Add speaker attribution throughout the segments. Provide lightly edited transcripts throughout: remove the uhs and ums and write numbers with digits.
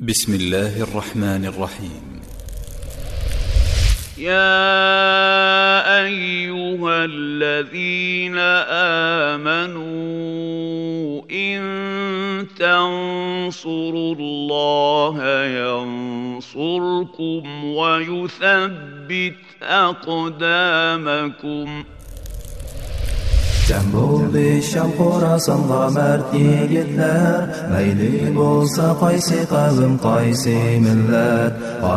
Speaker 1: بسم الله الرحمن الرحيم.
Speaker 2: يا أيها الذين آمنوا إن تنصروا الله ينصركم ويثبت أقدامكم.
Speaker 3: Cem bo'ldi Sham Xorasanға mard yigitlar, mayli bo'lsa qaysi qavm qaysi millat,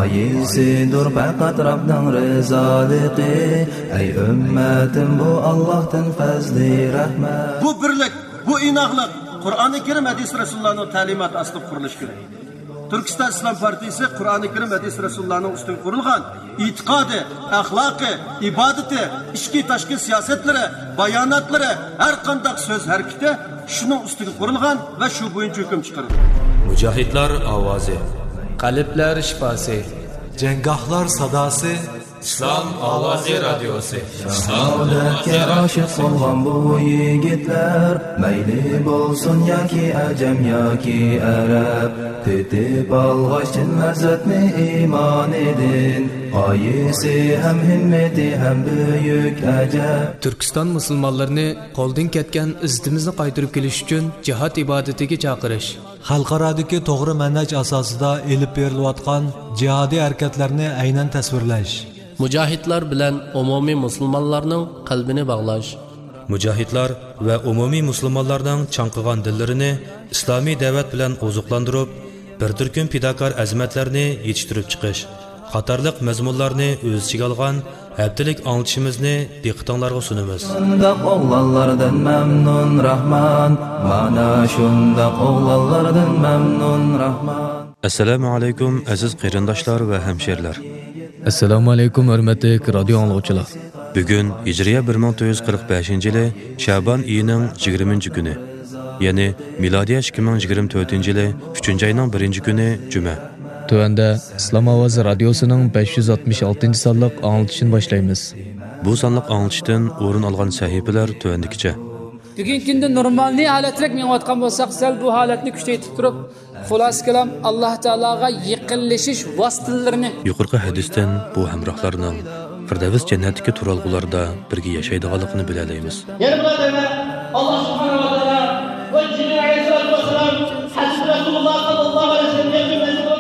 Speaker 3: qaysidir faqat Rabbning rizoligi. Ey ummatim, bu Allohdan fazli rahmat.
Speaker 4: Bu birlik, bu inoqlik Qur'oni Karim hadis Rasulullohning ta'limoti asli qurilishi kerak. Turkiston Islom partiyasi Qur'oni Karim hadis Rasulullohning ustidan qurilgan e'tiqodi, axloqi, ibodati, ichki tashqi siyosatlari, bayonotlari, har qanday so'z harakati shuning ustiga qurilgan va shu bo'yicha hukm chiqarilgan.
Speaker 5: Mujohidlar ovozi,
Speaker 6: qalblar shifosi,
Speaker 5: janggohlar sadosi, Islom ovozi radiosi.
Speaker 3: Saodatga oshiq bo'lgan bu yigitlar, mayli bo'lsin yoki ajam yoki arab, tetib olg'achin lazzatni iymon edin, qaysi ham himmati ham buyuk ajab.
Speaker 6: Turkiston musulmonlarini qo'ldan ketgan izzatimizni qaytarib kelish uchun jihad ibodatiga chaqirish,
Speaker 5: xalqarodagi to'g'ri manhaj asosida elib berilayotgan jihodiy harakatlarni aynan tasvirlash,
Speaker 7: mujohidlar bilan umumiy musulmonlarning qalbini bog'lash,
Speaker 8: mujohidlar va umumiy musulmonlarning chanqigan dillarini islomiy da'vat bilan oziqlantirib, bir turkum fidokor azmatlarni yetishtirib chiqish qatorliq mazmunlarni o'z ichiga olgan haftalik anglitishimizni diqqatingizga sunamiz.
Speaker 3: Shundoq o'g'lonlardan mamnun Rahman, mana shundoq o'g'lonlardan mamnun Rahman.
Speaker 8: Assalomu alaykum aziz qarindoshlar va hamshirlar.
Speaker 6: Assalomu alaykum hurmatli radio anglovchilar.
Speaker 8: Bugun Hijriya 1945-yili Şaban oyining 20-kuni, ya'ni milodiya 2024-yili 3-oyning 1-kuni juma.
Speaker 6: Tuanda Islom ovozi radiosining 566-sonliq anglitishini boshlaymiz.
Speaker 8: Bu sonliq anglitishdan o'rin olgan sahifalar tuandikicha.
Speaker 9: Bugungi kunda normalniy holatga menayotgan bo'lsak, sal bu holatni kuchaytirib turib, xulos kalam Alloh taologa yaqinlashish vositalarini
Speaker 8: yuqorqi hadisdan bu hamrohlarning Firdavs jannatdagi turalg'ularda birga yashaydiganligini bilalaymiz.
Speaker 10: Yana bilaman, Alloh subhanahu va taolo va Jibril alayhisolatu vasallam Hazrat Rasululloh sallallohu alayhi vasallamga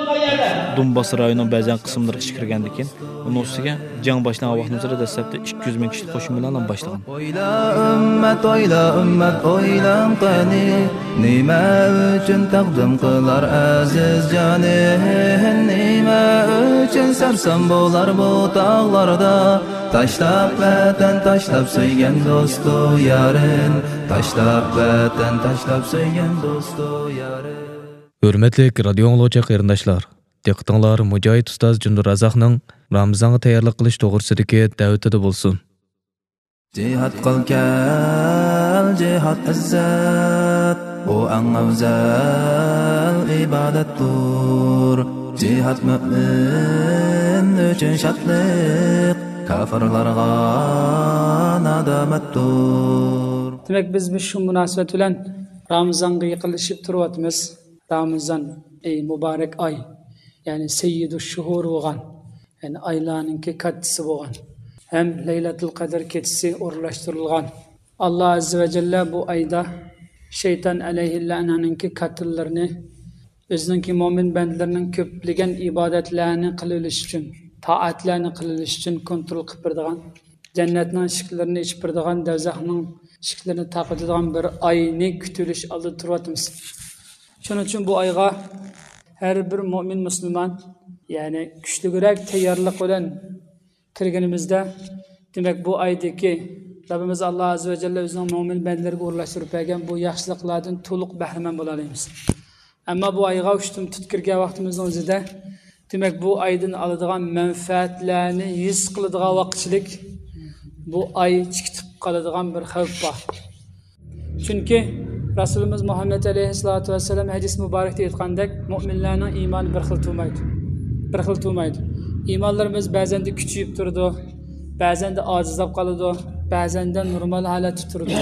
Speaker 11: Donbass rayonining ba'zan qismlariga ish kirgandan keyin uning ustiga jang boshlangan vaqtimizda dastlabda 200 ming kishi qo'shin bilan boshlagan.
Speaker 3: Oyla ummat oylam qani, nima uchun taqdim qilar aziz joni, nima uchun sarson bo'lar bu tog'larda, tashlab vatan tashlab so'ygan do'stu yarin, tashlab vatan tashlab so'ygan do'stu yarin.
Speaker 6: Hurmatli radio anglovchi qarindoshlar, diqqatinglar Mujohid ustoz Jundur Razaqning Ramazonga tayyorlik qilish to'g'risidagi da'vatida bo'lsin.
Speaker 3: Jihad qilgan jihad izzat, bu eng afzal ibodatdir. Jihad mu'min uchun shodlik, kafirlarga nadomatdir.
Speaker 9: Demak, biz shu munosabat bilan Ramazonga yaqinlashib turyapmiz. Ramazon ey muborak oy, ya'ni sayyidush shuhur bo'lgan, ya'ni oylarningki kattasi bo'lgan, ham Laylatul Qadr kechasi o'rlashtirilgan. Alloh azza va jalla bu oyda shayton alayhi la'naningki qatllarini o'zining mo'min bandlarining ko'pligan ibodatlarni qilish uchun, toatlarni qilish uchun kontrol qilib beradigan, jannatning shiklarini ichib beradigan, do'zaxning shiklarini taqadigan bir oyni kutilish oldida turyapmiz. Shuning uchun bu oyga har bir mo'min musulmon, ya'ni kuchliroq tayyorlik bilan kirganimizda, demak bu oydagi Rabbimiz Alloh azza va jalla o'zining mo'min bandalariga o'rlashtirib bergan bu yaxshiliklardan to'liq bahramand bo'la olamiz. Ammo bu oyga ushtum tutkirgan vaqtimizning o'zida, demak bu oydan oladigan manfaatlarni his qiladigan vaqtchilik bu oy chikitib qoladigan bir xavf bor. Chunki Rasulimiz Muhammed aleyhissalatu vesselam hadis mübarekte aytgandek, mu'minlarning iymoni bir xil turmaydi. İymonlarimiz ba'zan de kuchayib turadi, ba'zan de ojizlab qoladi, ba'zan de normal holatda turadi.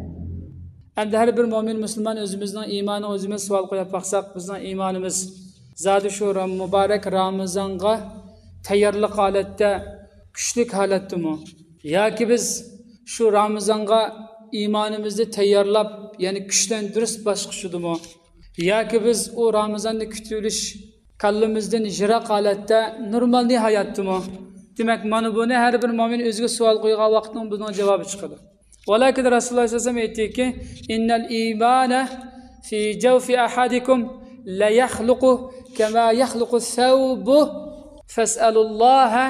Speaker 9: Endi har bir mo'min musulmon o'zimizning iymonini o'zimiz savol qo'yib baqsak, bizning iymonimiz Zadi şu mübarek Ramazan'a tayyorlik holatda, kuchlik holatdami? Yoki biz şu Ramazan'a imanimizni tayyorlab, ya'ni kuchlantirish bosqichidami? Yoki biz o Ramazonni kutilish qalbimizdan yiroq holatda normal hayotdami? Demak, mana buni har bir mo'min o'ziga savol qo'ygan vaqtda bundan javobi chiqadi. Walakin Rasululloh sallallohu alayhi vasallam aytdiki, innal imana fi jawfi ahadikum la yakhluqu kama yakhluqu thawbu fas'alulloha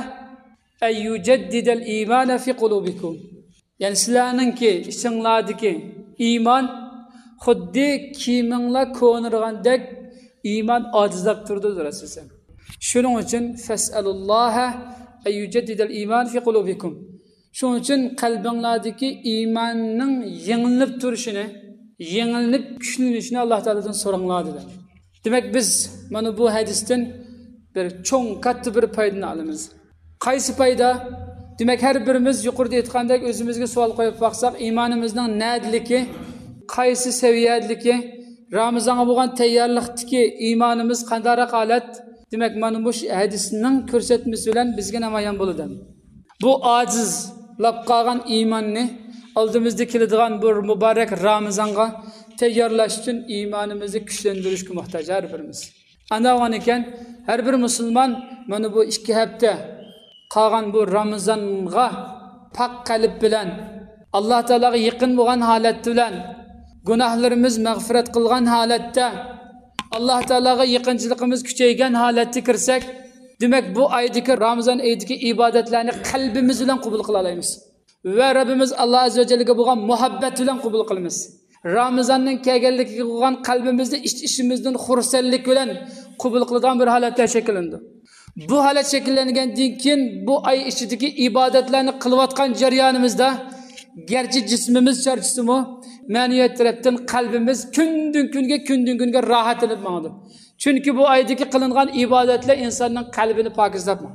Speaker 9: ay yujaddida al-imana fi qulubikum. Yani sizlarningki ichinglardagi iymon xuddi kiyiminglar ko'nirgandek iymon ojizlab turdi Rasululloh. Shuning uchun fas'alulloha ay yujaddida al-iman fi qulubikum. Shuning uchun qalbinglardagi iymonning yengilib turishini, yengilib kuchlanishini Alloh taoladan so'ranglar dedi. Demak biz mana bu hadisdan bir cho'ng katta bir foydani olamiz. Qaysi foyda? Demak har birimiz yuqorida aytgandek o'zimizga savol qo'yib baqsak, iymonimizning nadligi, qaysi saviyadligi, Ramazonga bo'lgan tayyorlikdagi iymonimiz qanday holat? Demak mana bu hadisning ko'rsatmasi bilan bizga namoyon bo'ladi. Bu ojiz lab qolgan iymonni oldimizda keladigan bu muborak Ramazonga tayyorlash uchun iymonimizni kuchlantirishga muhtoj har birimiz. Anavan ekan har bir musulmon mana bu 2 hafta qolgan bu Ramazonga pok qalb bilan Alloh taolaga yaqin bo'lgan holat bilan gunohlarimiz mag'firat qilgan holatda Alloh taolaga yaqinchiligimiz kuchaygan holatga kirsak, demak bu oydagi Ramazon oyidagi ibodatlarni qalbimiz bilan qabul qila olamiz. Va Rabbimiz Alloh azza va jallaga bo'lgan muhabbat bilan qabul qilamiz. Ramazonning kelganligiga bo'lgan qalbimizni ichimizdan xursandlik bilan qabul qiladigan bir holatda shakllandi. Bu holat shakllangandan keyin bu oy ichidagi ibodatlarni qilayotgan jarayonimizda garchi jismimiz charchisimi, ma'naviyat tarafdan qalbimiz kundan kunga rohatlanib ma'lum. Chunki bu oydagi qilingan ibodatlar insonning qalbini pokizlabdi.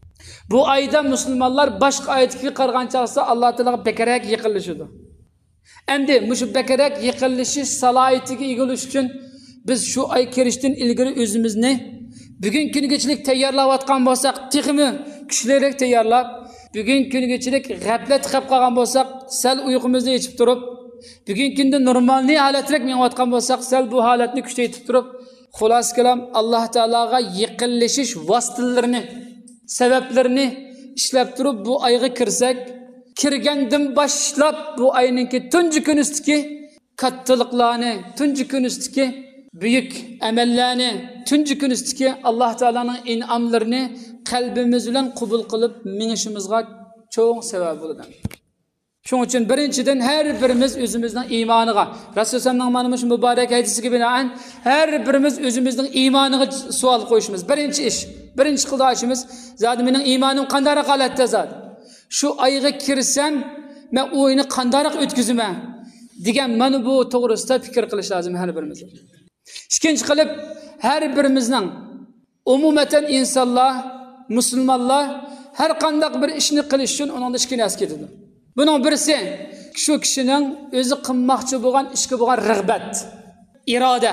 Speaker 9: Bu oyda musulmonlar boshqa oyga qarag'ancha Alloh taolaga bekarak yiqilishdi. Endi mushu bekarak yiqilishi salohiyatiga ega bo'lish uchun biz shu oy kirishdan ilgari o'zimizni bugun kungachilik tayyorlayotgan bo'lsak, texmi kuchliroq tayyorlab, bugun kungachilik g'aflat qilib qolgan bo'lsak, sal uyqumizni yechib turib, bugun kunda normalniy holatrak menayotgan bo'lsak, sal bu holatni kuchaytirib turib, xulos kalam Alloh taolaga yiqilishish vositalarini, sabablarini ishlab turib bu oyga kirsak, kirgandan boshlab bu oyning tunji kunistiki kattaliqlarni, tunji kunistiki buyuk amallarni, tunji kunistiki Alloh taolaning in'omlarini qalbimiz bilan qabul qilib minishimizga cho'ng sabab bo'ladi. Shuning uchun birinchidan har birimiz o'zimizning iymoniga, Rasulullohning mana shu muborak hadisiga binoan har birimiz o'zimizning iymoniga savol qo'yishimiz birinchi ish. Birinchi qilishimiz, zodi mening iymonim qanday holatda zod? Shu oyga kirsam, men o'yini qanday o'tkazaman degan mana bu to'g'risida fikr qilish lozim har birimiz. Ikkinchi qilib har birimizning umumatan insonlar, musulmonlar har qanday bir ishni qilish uchun uning ikki narsa ketadi. Bunun birisi shu kishining o'zi qilmoqchi bo'lgan ishga bo'lgan rag'bat, iroda.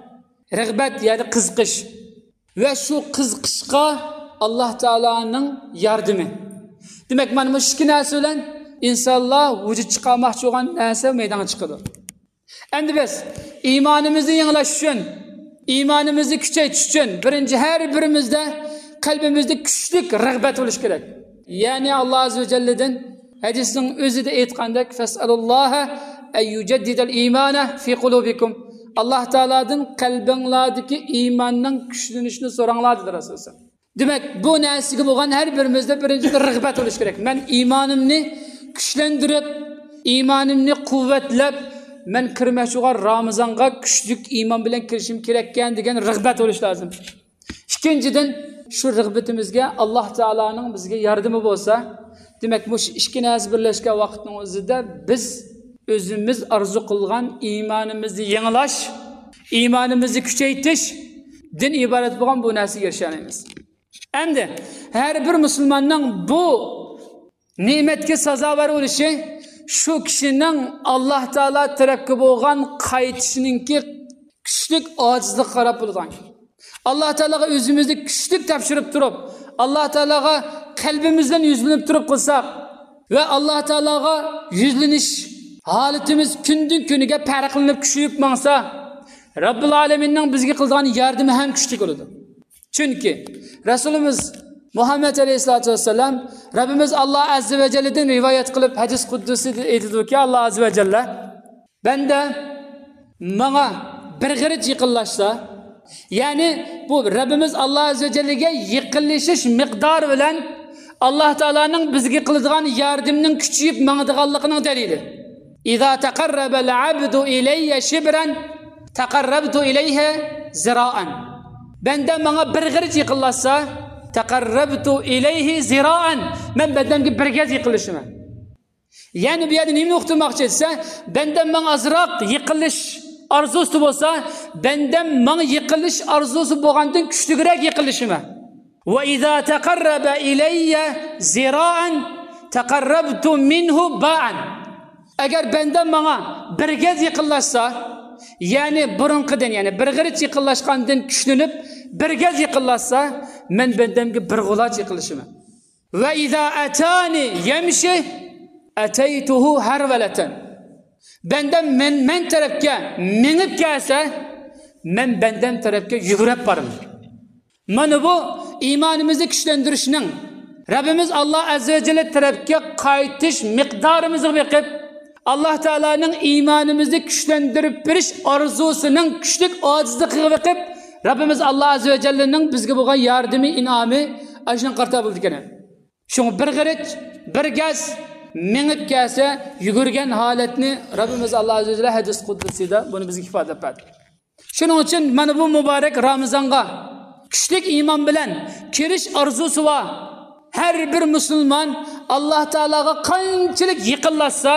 Speaker 9: Rag'bat ya'ni qiziqish. Va shu qiziqishga Alloh taolaning yordami. Demak, mana bu ikki narsa bilan insonlar vujud chiqarmoqchi bo'lgan narsa maydonga chiqadi. Endi biz iymonimizni yangilash uchun, iymonimizni kuchaytirish uchun birinchi har birimizda qalbimizda kuchli rag'bat bo'lish kerak. Ya'ni Alloh azza va jalladan hadisning o'zida aytgandek fasalulloha ay yujaddidal imana fi qulubikum. Alloh taoladan qalbinglardagi iymonning kuchlanishini so'ranglar dedi Rasululloh. Demak, bu narsaga bo'lgan har birimizda birinchi rag'bat bo'lish kerak. Men iymonimni kuchlantirib, iymonimni quvvatlab, men kirmoqchi bo'lgan Ramazonga kuchli iymon bilan kirishim kerakkan degan rag'bat bo'lish lozim. Ikkinchidan shu rag'batimizga Alloh taolaning bizga yordami bo'lsa, demak bu ikki narsa birlashgan vaqtning o'zida biz o'zimiz arzu qilgan iymonimizni yangilash, iymonimizni kuchaytirish, din iborat bo'lgan bu narsaga erishamiz. Endi har bir musulmonning bu ne'matga sazovor bo'lishi shu kishining Alloh taolo tarafga bo'lgan qaytishiningki kuchlik ojizlik qarab bo'lgan. alloh taologa o'zimizni kuchlik topshirib turib, alloh taologa qalbimizdan yuzlanib turib qilsak va alloh taologa yuzlanish holatimiz kundan kuniga farqlanib kuchayib mangsa, Robbil alaminning bizga qilgan yordami ham kuchli bo'ladi. Chunki Rasulimiz Muhammed aleyhissalatu vesselam Rabbimiz Allah azze ve celle'den rivayet kılıp hadis kuddusi ediyor ki Allah azze ve celle bende bana bir gırit yıkıllaşsa, yani bu Rabbimiz Allah azze ve celle'ge yıkılışış miktar bilen Allah Teala'nın bizge kılıdığan yardımının küçüyüp mağdıgallıqının delili. İza tekarrabel abdu ileyye şibren tekarrabtu ileyhe zira'an. Benden bana bir gırit yıkıllaşsa, tekarrabtu ileyhi zira'an. Ben bedemki bir gez yıkılışıma. Yani bir yerde neyini okuturmakçı etse, benden bana azraq yıkılış arzusu olsa, benden bana yıkılış arzusu boğandın küçtügürek yıkılışıma. Ve izâ tekarrabe ileyye zira'an tekarrabtu minhu ba'an. Eğer benden bana bir gez yıkıllaşsa, yani burunqıdan, yani bir gırit yıkıllaşkandan küçlünüp, bir gez yıkıllaşsa, men bendemki bir gulaç yıkılışıma. Ve izâ etâni yemşi eteytuhu herveleten. Benden men tarafga minib kelsa, men benden tarafga yugurib boraman. Mana bu imanimizni kuchlantirishning, Rabbimiz Allah azze ve celle tarafga qaytish miqdorimizni biqib, Allah Teala'nın imanimizni kuchlantirib berish orzusining kuchlik ojizligiga biqib, Rabbimiz Allah azze ve celle'ning bizga bo'lgan yordami, in'omi ashun qarta bo'ldi ekan. Şunu bir g'irit, bir gaz minib kelsa, yugurgan holatni Rabbimiz Allah azze ve celle hadis quddusida buni bizga ifoda etdi. Shuning uchun mana bu muborak Ramazonga kuchlik iymon bilan kirish orzusi va har bir musulmon Alloh taolaga qanchalik yaqinlashsa,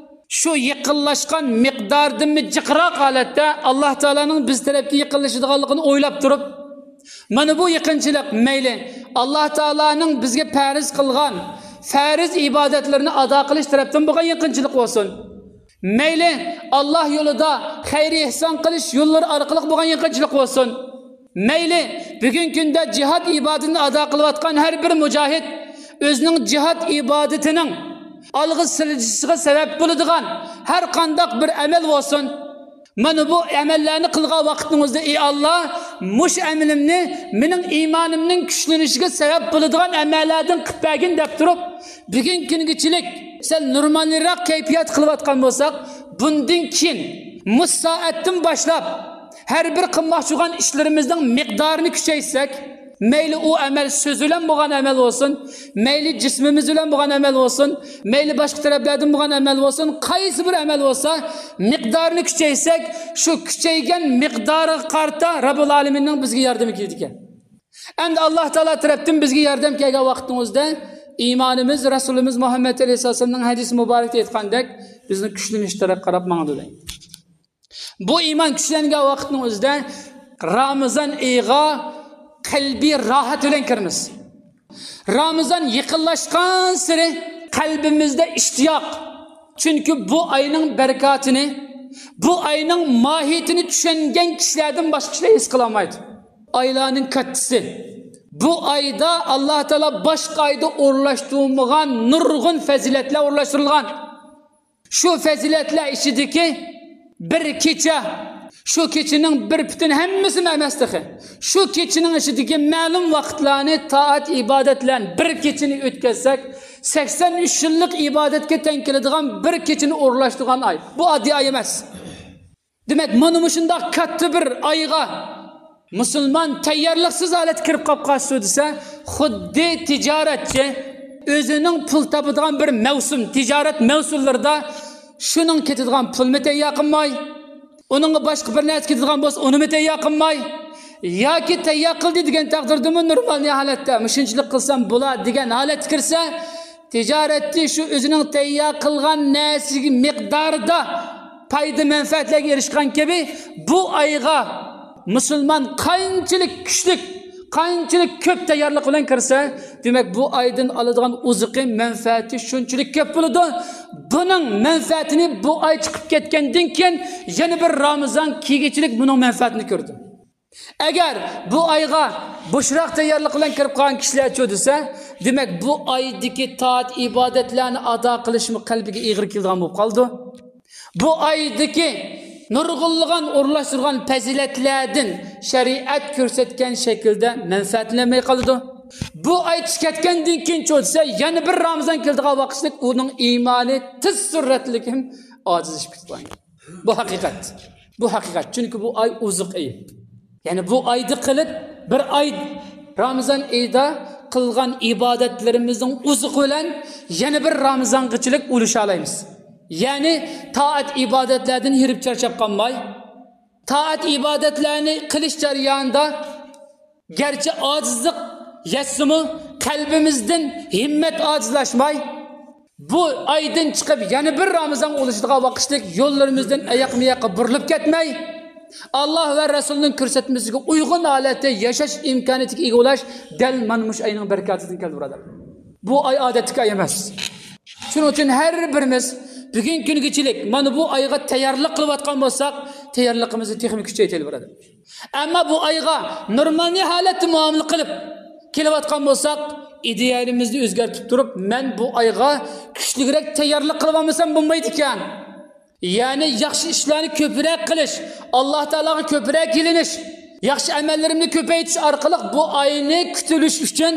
Speaker 9: şu yaqinlashgan miqdordan jiqroq holatda Alloh taolaning biz tarafga yaqinlashadiganligini o'ylab turib, mana bu yaqinchilik mayli Alloh taolaning bizga farz qilgan farz ibodatlarini ado qilish tarafdan bo'lgan yaqinchilik bo'lsin. Mayli Allah yo'lida xayr ihson qilish yo'llari orqali bo'lgan yaqinchilik bo'lsin. Mayli bugun kunda jihad ibodatini ado qilayotgan har bir mujohid o'zining jihad ibodatining algı siljisiga sabab bo'ladigan har qanday bir amal bo'lsin. Mana bu amallarni qilgan vaqtingizda ey Alloh, mush amalimni mening iymonimning kuchlanishiga sabab bo'ladigan amallardan qilib bergin deb turib, bugun kungachilik sal normalroq kayfiyat qilayotgan bo'lsak, bundan keyin mus soatdan boshlab har bir qilmoqchi bo'lgan ishlarimizning miqdorini kuchaysak, mayli u amal so'z bilan bo'lgan amal bo'lsin, mayli jismimiz bilan bo'lgan amal bo'lsin, mayli boshqa taraflardan bo'lgan amal bo'lsin, qaysi bir amal bo'lsa, miqdorini kuchaysak, shu kuchaygan miqdori qarta Robbil alaminning bizga yordami keldi ekan. Endi Alloh taolo tarafdan bizga yordam kelgan vaqtimizda iymonimiz Rasulimiz Muhammad alayhisolamning hadisi muborakda aytgandek, bizni kuchlanish taraf qarab mangdi. Bu iymon kuchlangan vaqtimizda Ramazon oyiga qalbiy rohat bilan kiramiz. Ramazon yaqinlashgan sari qalbimizda ishtiyoq. Chunki bu oyning barakatini, bu oyning mohiyatini tushungan kishilardan boshqa kishilar his qila olmaydi. Oylarning kattasi. Bu oyda Alloh taolo boshqa oyda o'rlashtirmagan nurg'un fazilatlar o'rlashtirilgan. Shu fazilatlar ichidagi bir kecha, şu keçinin bir bütün hemmisi emasdiki. Şu keçinin içindeki ma'lum vaqtlarni taat ibadetlen bir keçini o'tkazsak, 83 yillik ibadetga teng keladigan bir keçini o'rlashtirgan ay. Bu oddiy ay emas. Demak, mana shunday katta bir oyga musulmon tayyorliksiz holat kirib qolsa desa, xuddi tijoratchi o'zining pul topadigan bir mavsum, tijorat mavsumlarida shuning ketadigan pulni tayyor qilmay, onun başka bir narsa ketadigan bo'lsa, uni tayyor qilmay, yoki tayyor qildi degan taqdirda normal holatda mushinchilik qilsam bo'lar degan holat kirsa, tijoratchi shu o'zining tayyor qilgan narsiga miqdorida foyda manfaatlarga erishgan kabi bu oyga musulmon qanchalik kuchli, qanchalik ko'p tayyorlik bilan kirsa, demak bu oydan oladigan uzuqi manfaati shunchalik ko'p bo'ladi. Buning manfaatini bu oy chiqib ketgandan keyin yana bir Ramazon keygachilik buning manfaatini ko'rdi. Agar bu oyga bo'shroq tayyorlik bilan kirib qolgan kishilar desa, demak bu oydagi toat ibodatlarni ado qilishmi qalbiga ig'ir kelgan bo'lib qoldi. Bu oydagi nurg'unlagan o'rlashtirgan fazilatlardan shariat ko'rsatgan shaklda manfaatlanmay qoldi. Bu oy tushgandan keyin cho'lsa, yana bir Ramazon keldigan vaqtda uning iymoni tez sur'atlik ham ojizlashib ketgan. Bu haqiqat. Bu haqiqat. Chunki bu oy uzuq oy. Yani bu ayda qilib bir ay Ramazon oyida qilgan ibodatlarimizning uzuq bilan yana bir Ramazongachilik ulusha olamiz. Yani taat ibodatlardan hirib charchab qolmay, taat ibodatlarni qilish jarayonida garchi ojizlik yetsa-mu qalbimizdan himmat ojizlashmay, bu aydan chiqib yana bir Ramazon ulushiga vaqtlik yo'llarimizdan oyoq-miyoqqa burilib ketmay, Allah ve Resulünün ko'rsatmasiga uygun holatda yashash imkoniyatiga ega bo'lish dal mana mush ayning barakatidan keldi birodar. Bu ay odatga ay emas. Shuning uchun har birimiz bugun kungachilik mana bu oyga tayyorlik qilayotgan bo'lsak, tayyorligimizni texnik kuchaytirib birodar. Ammo bu oyga normal holatda muomala qilib kelayotgan bo'lsak, idealimizni o'zgartirib turib, men bu oyga kuchliroq tayyorlik qilib olmasam bo'lmaydi ekan. Yani yaxshi ishlarni ko'proq qilish, Alloh taologa ko'proq kelinish, yaxshi amallarimni ko'paytirish orqali bu oyni kutilish uchun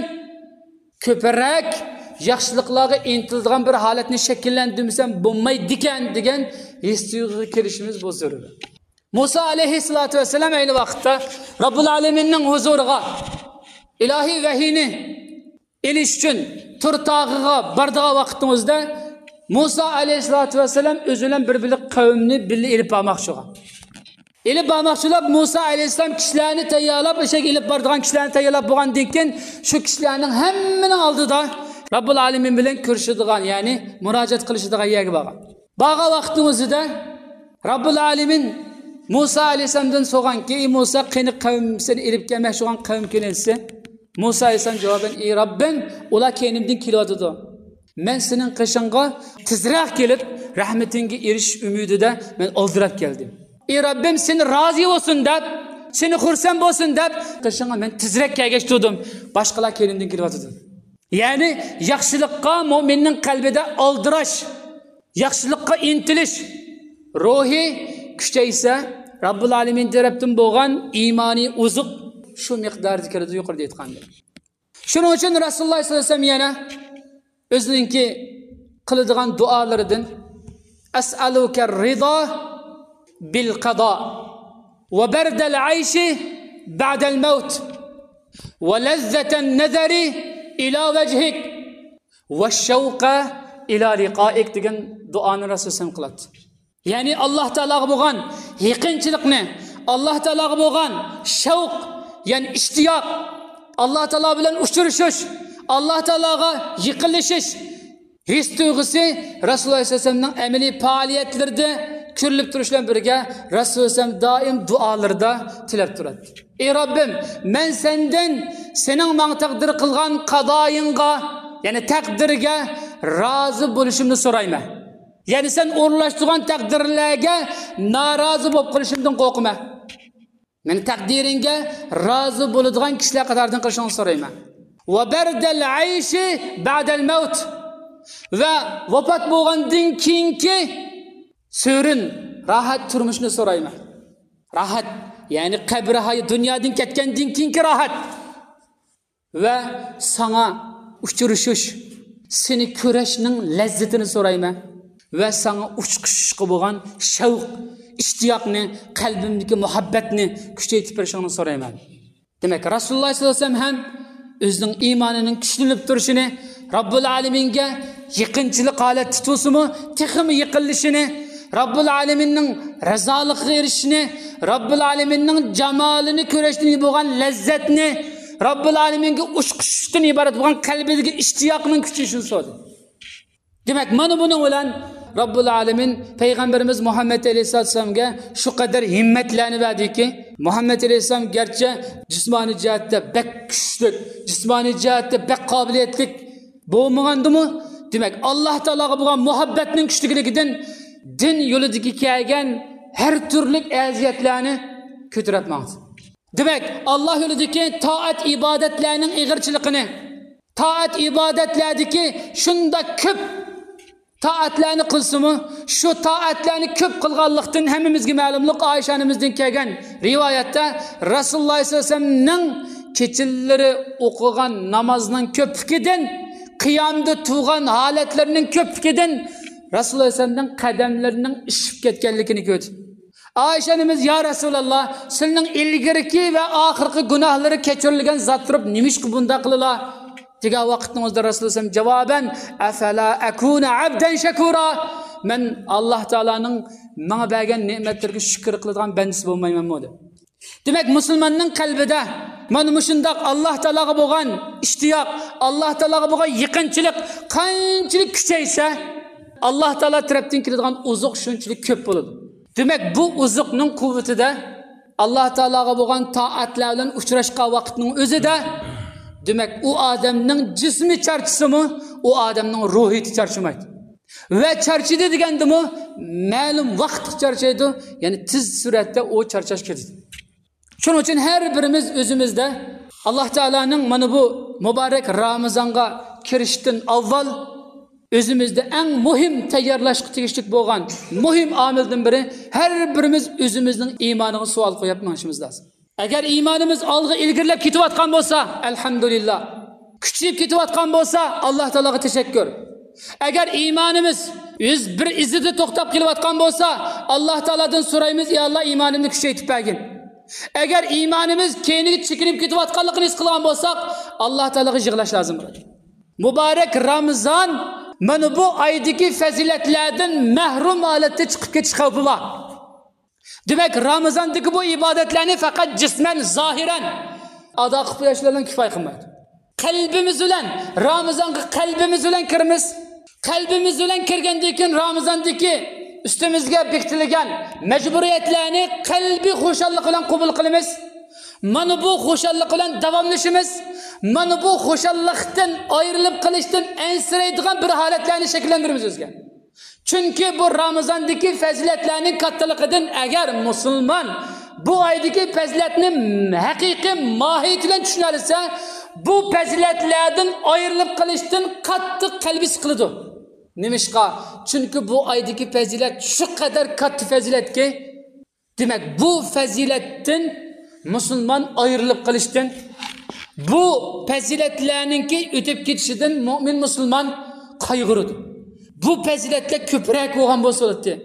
Speaker 9: ko'proq yaxshiliklarga intiladigan bir holatni shakllantirmasam bo'lmaydi ekan degan his tuyg'uga kelishimiz bu zarur. Musa alayhissalatu vassalam ayni vaqtda Robbil alaminning huzuriga ilohiy vahiyni elish uchun Tur tog'iga bordigan vaqtimizda Musa aleyhissalatu vesselam özülen bir kavmini birli elip almakçı olan. Elip almakçılar Musa aleyhisselam kişilerini tayyarlap, elip bardıgan kişilerini tayyarlap boğan dinken şu kişilerinin hemmini aldı da Rabbul Alemin bilen körüşüdüğün yani müracaat kılışıdığın yeri bağın. Bağa vaxtımızı da Rabbul Alemin Musa aleyhisselam'dan soğan ki Musa kıyını kavm seni elip gelmek şu an kavm kenelisi. Musa aleyhisselam cevaben ey Rabbim ula kendimden kilodudu. Men senin qışınğa tezroq kelib rahmetinga erish umidida men oldirab keldim. Ey Rabbim seni razı olsun deb, seni xursand bo'lsin deb qışınğa men tezroq kelgach turdim. Boshqalar kelimdan kelyotdi. Ya'ni yaxshilikqa mu'minning qalbida oldirash, yaxshilikqa intilish ruhi kuchaysa, Rabbul Alamin tarafdan bo'lgan iymoniy uzuq shu miqdorda kiradi yuqorida aytgandim. Shuning uchun Rasululloh sollallohu alayhi vasallam yana özünki qiladigan duolardan as'aluka rida bil qada va bardal ayshi ba'dal maut va lazzatan nazari ila wajhik va shawqa ila liqa'ik degan duoni Rasululloh qiladi. Ya'ni Alloh taologa bo'lgan yaqinchilikni, Alloh taologa bo'lgan shavq, ya'ni ishtiyoq, Alloh taolo bilan uchrashish, Allah Teala'ga yıkılışış his duygusu Resulullah Aleyhisselam'ın ameli faaliyetlerde körülüp duruşla birge Resulullah Aleyhisselam daim dualarda tilep durur. Ey Rabbim ben senden senin bana takdir kılgan kadayınga yani takdirge razı buluşumunu sorayım. Yani sen uğurlaştırgan takdirlerge narazı bulup kılışımdan korkma. Ben takdiringe razı buludgan kişiler kadardan kılışını sorayım. Ve berdel ayşi ba'del maut ve vefat bo'lgandan keyingi sürün rahat turmushni so'rayman. Rahat yani qabri hay dunyodan ketgandan keyingi rahat ve sana uchrashish, seni ko'rishning lazzatini so'rayman ve sana uchqishga bo'lgan shavq, ishtiyoqni, qalbimdagi muhabbatni kuchaytirib berishingni so'rayman. Demak Rasululloh sollallohu alayhi vasallam ham özünün imanının güçlülüp duruşunu, Rabbul Alemin'e yıkınçılık halet tutusumu, tekimi yıkılışını, Rabbul Alemin'in rezalık erişini, Rabbul Alemin'in cemalini köreştiğini boğan lezzetini, Rabbul Alemin'e uçkuştan ibaret boğan kalbideki iştiyakının küçüşünü sordu. Demek mana bunun olan Rabbul Alemin Peygamberimiz Muhammed Aleyhisselam'a şu kadar himmetlerini verdi ki Muhammed Aleyhisselam gerçi cismani cihatte bek güçlük, cismani cihatte bek kabiliyetlik boğulmagandı mı? Demek Allah Teala'ya bulan muhabbetinin güçlüklerinden din yoludaki kelgen her türlü eziyetlerini kötüretmez. Demek Allah yo'lidagi taat ibodatlarning ig'irchiligini, taat ibodatlerdagi shunda ko'p taatlarni qilsimi, shu taatlarni ko'p qilganlikdan hammamizga ma'lumlik Oysha onamizdan kelgan rivoyatda Rasululloh sollallohu alayhi vasallamning kechalari o'qigan namozning ko'pligidan, qiyomda turgan holatlarining ko'pligidan Rasululloh vasallamning qadamlarining ishib ketganligini ko'rdi. Oysha onamiz ya Rasululloh, sizning ilgirki va oxirgi gunohlari kechirilgan zot turib, nimishki bunda qildilar? degan vaqtimizda Rasululloh javoban afala akuna abdan shakura, men Alloh taolaning menga bergan ne'matlarga shukr qiladigan bandasi bo'lmaymanmi dedi. Demak, musulmonning qalbida mana shundoq Alloh taolaga bo'lgan ishtiyoq, Alloh taolaga bo'lgan yaqinchilik qanchalik kuchaysa, Alloh taolo tarafdan keladigan uzuq shunchalik ko'p bo'ladi. Demak, bu uzuqning quvvatida Alloh taolaga bo'lgan toatlar bilan uchrashgan vaqtning o'zida demak, u odamning jismi charchisimi, u odamning ruhi charchamaydi. Va charchidi degandimi, ma'lum vaqt charchaydi, ya'ni tez suratda o charchash ketadi. Shuning uchun har birimiz o'zimizda Alloh taolaning mana bu muborak Ramazonga kirishdan avval o'zimizda eng muhim tayyorlashga tegishli bo'lgan muhim omildan biri har birimiz o'zimizning iymoniga savol qo'yib manishimiz lozim. Agar iymonimiz olg'a ilgirlab ketayotgan bo'lsa, alhamdulillah. Kuchayib ketayotgan bo'lsa, Alloh taolaga tashakkur. Agar iymonimiz o'z bir izida to'xtab kelayotgan bo'lsa, Alloh taoladan so'raymiz, ey Alloh, iymonimni kuchaytirib bergin. Agar iymonimiz keyinga chekinib ketayotganligini his qilgan bo'lsak, Alloh taolaga yig'lash lozim bo'ladi. Muborak Ramazon mana bu oydagi fazilatlardan mahrum holatda chiqib ketish xavfi bor. Demak, Ramazondagi bu ibodatlarni faqat jisman, zohiran ado qilib qo'yishlardan kifoya qilmaydi. Qalbimiz bilan Ramazonga qalbimiz bilan kiramiz. Qalbimiz bilan kirgandan keyin Ramazondagi ustimizga bekitilgan majburiyatlarni qalbiy xushallik bilan qabul qilamiz. Mana bu xushallik bilan davomlashamiz. Mana bu xushallikdan ayrilib qolishdan ansiraydigan bir holatlarni shakllantiramiz o'zga. Chunki bu Ramazondagi fazilatlarning kattaligidan agar musulmon bu oydagi fazilatni haqiqiy mohiyat bilan tushuna olsa, bu fazilatlardan ayrilib qolishdan qattiq qalbi siqiladi. Nimishqa? Chunki bu oydagi fazilat shu qadar katta fazilatki, demak bu fazilatdan musulmon ayrilib qolishdan, bu fazilatlarningki o'tib ketishidan mu'min musulmon qayg'uradi. Bu fazilatlar ko'proq bo'lgan bo'lsa,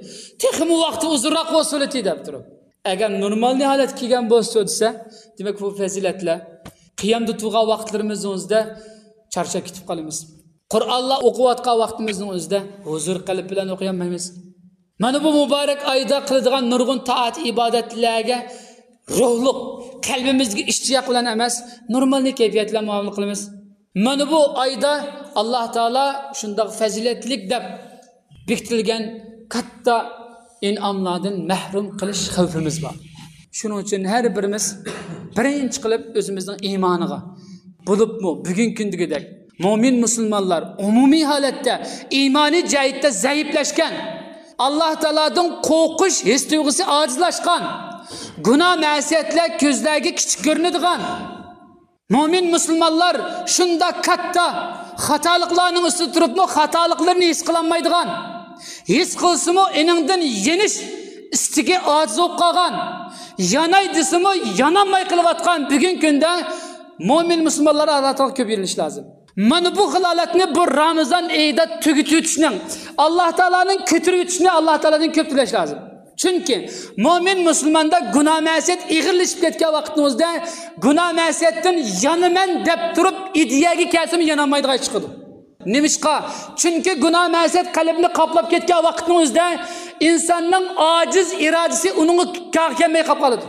Speaker 9: texmi vaqti uzunroq bo'lsa deb turib. Agar normal holat kelgan bo'lsa desa, demak bu fazilatlar qiyomda turgan vaqtlarimizning o'zida charchab ketib qolamiz. Qur'onlar o'qiyotgan vaqtimizning o'zida huzur qalb bilan o'qiy olmaymiz. Mana bu muborak oyda qiladigan nurg'un taat ibodatlarga ruhliq qalbimizga ishtiyoq bilan emas, normal kayfiyat bilan muomala qilamiz. Mana bu oyda Alloh taolo shunday fazilatlik deb bekitilgan katta in'omlardan mahrum qilish xavfimiz bor. Shuning uchun har birimiz birinchi qilib o'zimizning iymoniga bo'libmi bugungi kundagidek mu'min musulmonlar umumiy holatda iymoniy jihatda zaiflashgan, Alloh taolodan qo'rqish his tuyg'usi ojizlashgan, gunoh ma'siyatlar ko'zlarga kichik ko'rinadigan mu'min musulmonlar shunda katta xatoliklarning ustida turibmi, xatoliklarni his qilolmaydigan, his qilsimi eningdan yenish istiga ojiz bo'lib qolgan, yanay desimi yanolmay qilayotgan bugungi kunda mu'min musulmonlar orasida ko'p yilish lozim. Mana bu holatni bu Ramazon oyida tugitib o'tishning, Alloh taolaning ko'tarib o'tishni Alloh taoladan ko'p tilash lozim. Chunki mu'min musulmonda gunoh ma'siyat ig'irlashib ketgan vaqtimizda gunoh ma'siyatdan yonaman deb turib ideyaga kelsa yanolmaydigan chiqadi. Nimishqa? Chunki gunoh ma'siyat qalbni qoplab ketgan vaqtimizda insonning ojiz irodasi uning kelmay qoladi.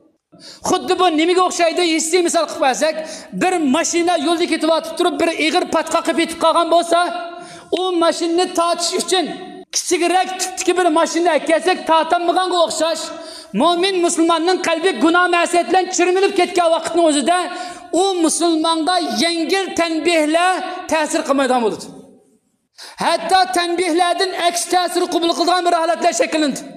Speaker 9: Xuddi bu nimaga o'xshaydi? Hissiy misol qilib qo'ysak, bir mashina yo'lda ketib turib bir ig'ir patqa qilib yetib qolgan bo'lsa, u mashinani tortish uchun kichikroq tipdagi bir mashina kelsak tortolmaganga o'xshash, mu'min musulmonning qalbi gunoh ma'siyat bilan chirmilib ketgan vaqtning o'zida u musulmonga yengil tanbihlar ta'sir qilmaydigan bo'ladi. Hatto tanbihlardan aks ta'sir qabul qilgan bir holatlar shakllandi.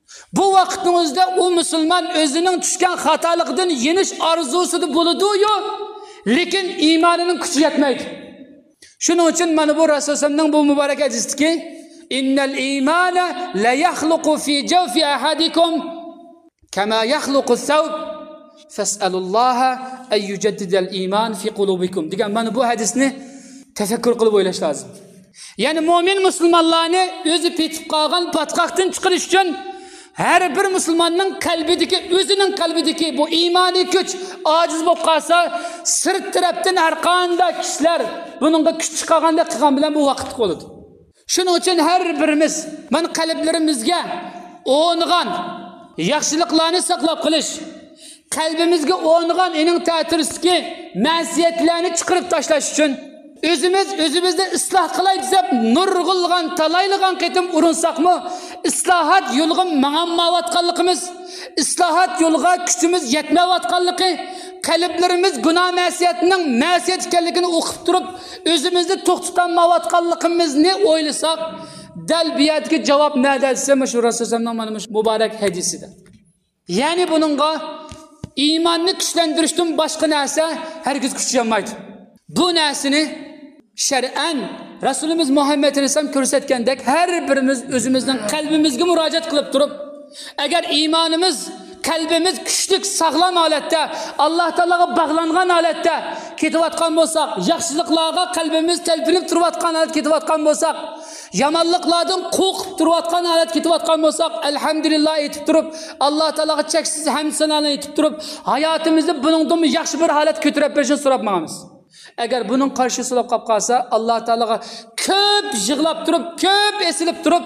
Speaker 9: Bu vaqtning o'zida u musulmon o'zining tushgan xatolikdan yenish orzusida bo'ladi-yu, lekin iymonining kuchi yetmaydi. Shuning uchun mana bu Rasulullohning bu muborak hadisiki, innal iymana la yakhluqu fi jawfi ahadikum kama yakhluqu ath-thawb fas'alulloha ay yujaddida al-iman fi qulubikum degan mana bu hadisni tafakkur qilib o'ylash lozim. Ya'ni mu'min musulmonlarni o'zi petib qolgan patqoqdan chiqarish uchun her bir musulmonning qalbidagi o'zining qalbidagi bu iymoniy kuch ojiz bo'lib qolsa, sirt tarafdan har qanday kishilar buningga kuch chiqarganda qilgan bilan bu vaqt bo'ladi. Shuning uchun har birimiz men qalblarimizga o'rnagan yaxshiliklarni saqlab qilish, qalbimizga o'rnagan ening ta'tirski ma'siyatlarni chiqarib tashlash uchun özümüzde ıslah qilay deb nurg'ulgan talayligan qitim urinsaqmi, islohot yo'lga mang'amayotganligimiz, islohot yo'lga kuchimiz yetmayotganligi, qalblarimiz gunoh ma'siyatining ma'siyat ekanligini o'qib turib, o'zimizni to'xtatolmayotganligimizni o'ylasak, dal bu yerdagi javob nima desa, shu Rasulullohning mana shu muborak hadisida. Ya'ni buningga iymonni kuchlantirishdan boshqa narsa hargiz kuch olmaydi. Bu narsani şer'an Rasulimiz Muhammed Aleyhisselam ko'rsatgandek her birimiz o'zimizning qalbimizga murojaat qilib turib, agar iymonimiz, qalbimiz kuchlik, sog'lom holatda, Alloh taolaga bog'langan holatda ketayotgan bo'lsak, yaxshiliklarga qalbimiz talpinib turayotgan holat ketayotgan bo'lsak, yomonliklardan qo'rqib turayotgan holat ketayotgan bo'lsak, alhamdulillah aytib turib, Alloh taolaga cheksiz hamd sanolar aytib turib, hayotimizni buningdan yaxshi bir holat ko'tarib berishini so'rab maqamiz. Agar bunun qarshisi bo'lib qolsa, Alloh taolaga ko'p yig'lab turib, ko'p esilib turib,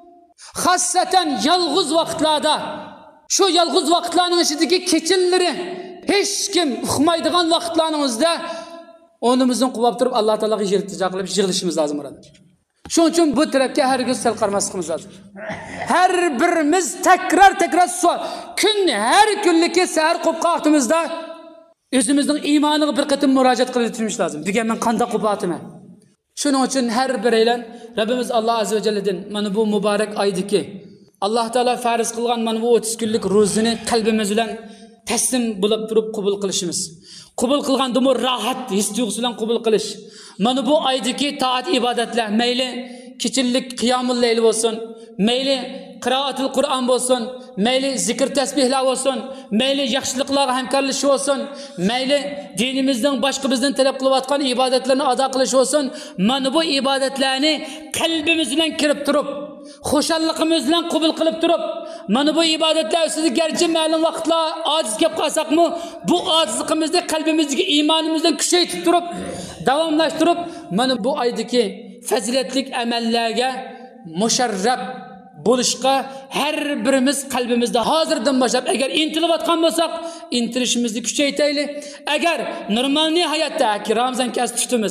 Speaker 9: xassatan yolg'iz vaqtlarda, shu yolg'iz vaqtlarning ichidagi kechinlari hech kim uxmaydigan vaqtlaringizda o'zimizning quvab turib, Alloh taolaga iltijo qilib yig'lishimiz lozim bo'ladi. Shuning uchun bu tarafga hargiz sal qarmasligimiz lozim. Har birimiz takrar savol, kun har kunlik sahar qo'pqoqtimizda özümüzün imanını bir qetim müracaat qilib etimiz lazım. Degan men qanday qo'patıman. Shuning uchun har biraylar Rabbimiz Alloh azza va jalladan mana bu muborak oydagi Alloh taolo farz qilgan mana bu 30 kunlik ro'zani qalbimiz bilan taslim bo'lib turib qabul qilishimiz. Qabul qilganda bu rohat his tuyg'usi bilan qabul qilish. Mana bu oydagi taat ibodatlar, mayli kechillik qiyomul layl bo'lsin, mayli qiroatul Qur'on bo'lsin, mayli zikr tasbihlar bo'lsin, mayli yaxshiliklarga hamkorlashish bo'lsin, mayli dinimizning boshqa bizdan talab qilayotgan ibodatlarni ado qilish bo'lsin, mana bu ibodatlarni qalbimiz bilan kirib turib, xo'shalligimiz bilan qabul qilib turib, mana bu ibodatlar ustida garchi ma'lum vaqtlar ojiz kelib qolsakmi, bu ojizligimizni qalbimizga iymonimizdan kuchaytirib turib, davomlashtirib, mana bu oydagi fazilatli amallarga musharraf bo'lishga har birimiz qalbimizda hozirdan boshlab agar intilayotgan bo'lsak, intilishimizni kuchaytiraylik. Agar normal hayotda Ramazon kas tutimiz,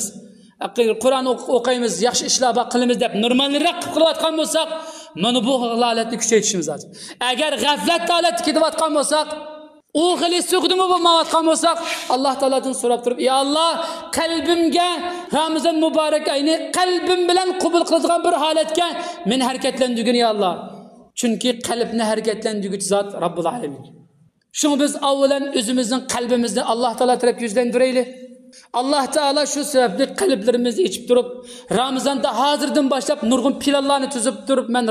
Speaker 9: Qur'on o'qiymiz, yaxshi ishlar qilamiz deb normalroq qilayotgan bo'lsak, mana bu holatni kuchaytirishimiz lozim. Agar g'aflat holatda ketayotgan bo'lsak, o xili suqdimi bo'lmayotgan bo'lsak, Alloh taoladan so'rab turib, "Ey Alloh, qalbimga Ramazon muborak oyni qalbim bilan qabul qiladigan bir holatga men harakatlantirgin, ey Alloh." Chunki qalbni harakatlantiruvchi zot Robbul alamin. Shuni biz avvalan o'zimizning qalbimizni Alloh taolo taraf yuzlantiraylik. Alloh taolo shu sababli qalblarimizni ichib turib, Ramazonda hozirdan boshlab nurg'un planlarni tuzib turib, men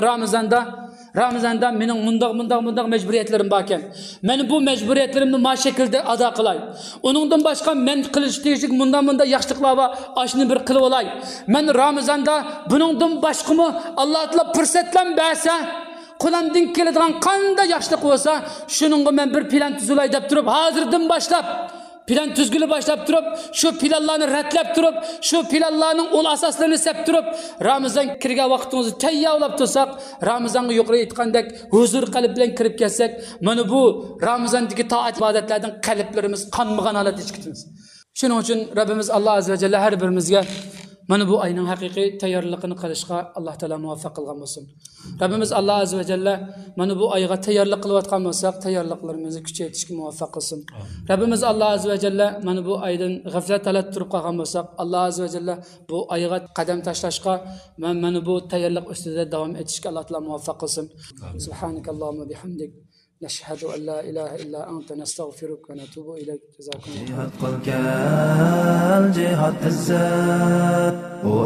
Speaker 9: Ramazonda mening mundaq majburiyatlarim bor ekan. Men bu majburiyatlarimni ma shaklda ado qilay. Uningdan boshqa men qilish tegishli munda yaxshiliklar bor, ashni bir qilib olay. Men Ramazonda buningdan boshqami Alloh taolo fursatlan bersa, qo'limdan keladigan qanday yaxshilik bo'lsa, shuningga men bir plan tuzulay deb turib, hozirdan boshlab plan tuzguli boshlab turib, shu planlarni ratlab turib, shu planlarning ol asoslarini sep turib, Ramazon kirgan vaqtimizni tayyorlab tursak, Ramazonga yuqori aytgandek huzur qalb bilan kirib kelsak, mana bu Ramazondagi taat ibodatlardan qalblarimiz qonmagan holatda chiqamiz. Shuning uchun Rabbimiz Alloh azza va jalla har birimizga Mana bu ayning haqiqiy tayyorligini qilishga Alloh taolo muvaffaq qilgan bo'lsin. Rabbimiz Alloh azza va jalla mana bu oyga tayyorlik qilayotgan bo'lsak, tayyorliklarimizni kuchaytirishga muvaffaq qilsin. Rabbimiz Alloh azza va jalla mana bu oydan g'aflat alat turib qolgan bo'lsak, Alloh azza va jalla bu oyga qadam tashlashga mana bu tayyorlik ustida davom etishga Alloh taolo muvaffaq qilsin. Subhanakallohumma bihamdik نشهد أن لا إله إلا أنت نستغفرك ونتوب إليك جزاكم الله
Speaker 3: جهاد قلك الجهاد الزاد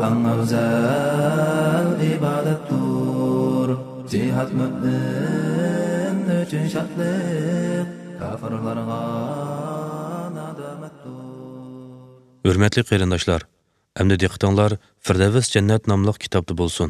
Speaker 3: وأنغزال إبادة الدور جهاد مؤمن üçün şadlık kafirlarga nadamettur.
Speaker 8: Hürmetli qarindoshlar, endi diqqatinglar Firdavs Jannat nomli kitobda bo'lsin.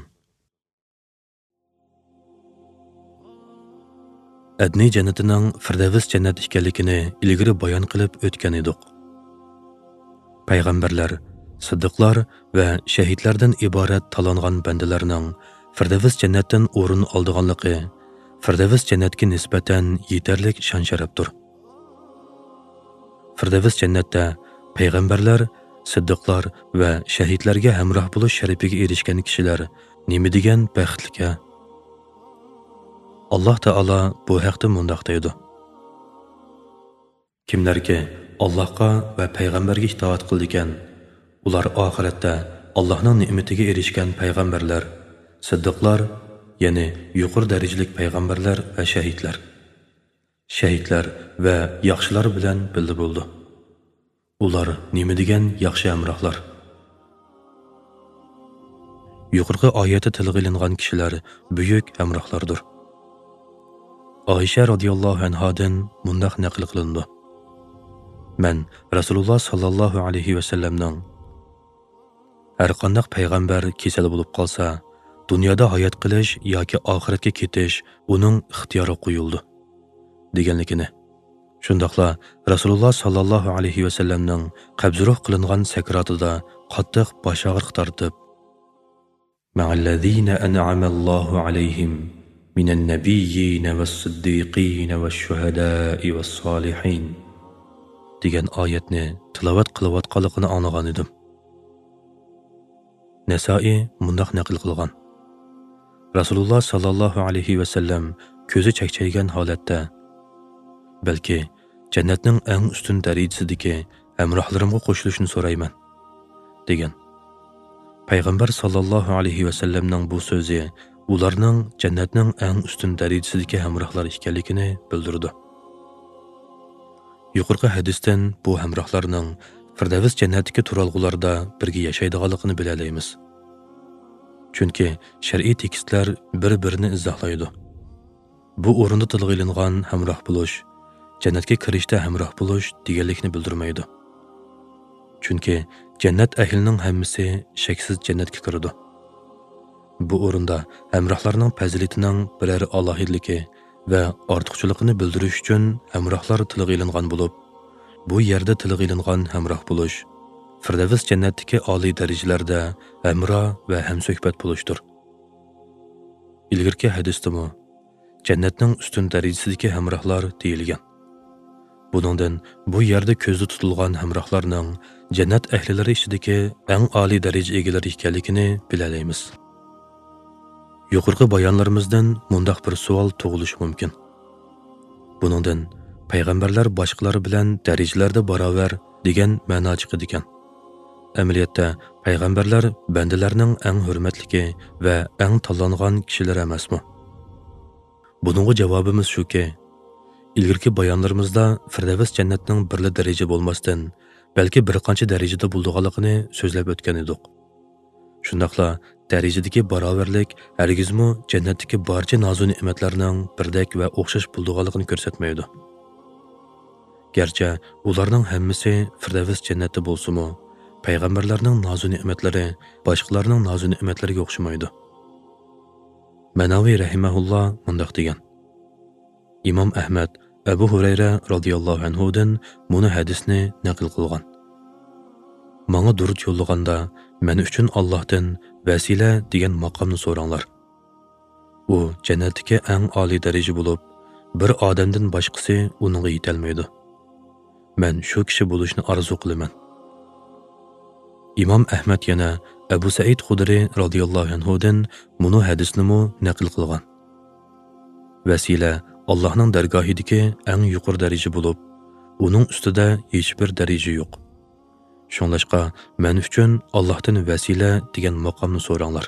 Speaker 8: Adni jannatining Firdavs jannat ekanligini ilgari bayon qilib o'tgan edik. Payg'ambarlar, siddiqlar va shahidlardan iborat talangan bandalarning Firdavs jannatdan o'rin oldiganligi Firdavs jannatga nisbatan yetarlik shon-sharafdir. Firdavs jannatda payg'ambarlar, siddiqlar va shahidlarga hamroh bo'lish sharafiga erishgan kishilar nima degan baxtliga. Allah Taala bu haqda mundoq deydi. Kimlarki Allohga va payg'ambarga itoat qilgan, ular oxiratda Allohning ne'matiga erishgan payg'ambarlar, siddiqlar, ya'ni yuqori darajalik payg'ambarlar va shahidlar. Shahidlar va yaxshilar bilan birga bo'ldi. Ular nima degan yaxshi hamrohlar. Yuqorqi oyatda tilga ilingan kishilar buyuk hamrohlardir. Oysha radhiyallohu anhadan mundaq naql qilindi. Men Rasululloh sallallohu alayhi va sallamning har qanday payg'ambar kasal bo'lib qolsa, dunyoda hayot qilish yoki oxiratga ketish uning ixtiyori qo'yildi deganligini. Shundaqla Rasululloh sallallohu alayhi va sallamning qabzruh qilingan sakratida qattiq bosh og'riq tortib, ma'allazina an'ama Allohu alayhim من النبيين والصديقين والشهداء والصالحين degan oyatni tilovat qilayotganligini anglagan edim. Nasoiy mundaq naql qilgan. Rasululloh sallallohu alayhi va sallam ko'zi chakchaygan holatda, balki jannatning eng ustun darajasidagi hamrohlarimga qo'shilishni so'rayman degan. Payg'ambar sallallohu alayhi va sallamning bu so'zi ularning jannatning eng ustun darajasidagi hamrohlar ekanligini bildirdi. Yuqorqi hadisdan bu hamrohlarning Firdavs jannatiga turalg'ularda birga yashaydiganligini bilalaymiz. Chunki shar'iy tekstlar bir-birini izohlaydi. Bu o'rinda tilga ilingan hamroh bo'lish, jannatga kirishda hamroh bo'lish deganlikni bildirmaydi. Chunki jannat ahlining hammasi shaksiz jannatga kiradi. Bu o'rinda hamrohlarning fazilatining biror alohidligi va ortiqchiligini bildirish uchun hamrohlar tilga ilingan bo'lib, bu yerda tilga ilingan hamroh bo'lish Firdavs jannatdagi oliy darajalarda hamroh va hamsuhbat bo'lishdir. Ilgirki hadisdami jannatning ustun darajasidagi hamrohlar deyilgan. Buningdan bu yerda ko'zda tutilgan hamrohlarning jannat ahlilari ichidagi eng oliy daraja egalari ekanligini bilalaymiz. Yuqorqi bayonlarimizdan mundaq bir savol tug'ilishi mumkin. Buningdan payg'ambarlar boshqalar bilan darajalarda barobar degan ma'no chiqadi ekan. Amaliyotda payg'ambarlar bandalarning eng hurmatligi va eng tanlangan kishilar emasmi? Buningga javobimiz shuki, ilgirki bayonlarimizda Firdavs jannatning birli daraja bo'lmasdan, balki bir qancha darajada bo'lganligini so'zlab o'tgan edik. Shundaqla darajadagi barobarlik hargizmi jannatdagi barcha nozu ne'matlarning birdek va o'xshash bo'lganligini ko'rsatmaydi. Garchi ularning hammasi Firdavs jannati bo'lsa-mu, payg'ambarlarning nozu ne'matlari boshqalarning nozu ne'matlariga o'xshamaydi. Manavi rahimahulloh mundaq degan. Imom Ahmad Abu Hurayra radhiyallohu anhudan buni hadisni naql qilgan. Manga durud yo'llaganda men uchun Allohdan vasila degan maqomni so'ranglar. U jannatdagi eng oliy daraja bo'lib, bir odamdan boshqasi uningga yetolmaydi. Men shu kishi bo'lishni orzu qilaman. Imom Ahmad yana
Speaker 12: Abu Said Xudri radhiyallohu anhudan bunu hadisnimi naql qilgan. Vasila Allohning dargohidagi eng yuqori daraja bo'lib, uning ustida hech bir daraja yo'q. Shunlashqa men uchun Allohdan vasila degan maqomni so'ranglar.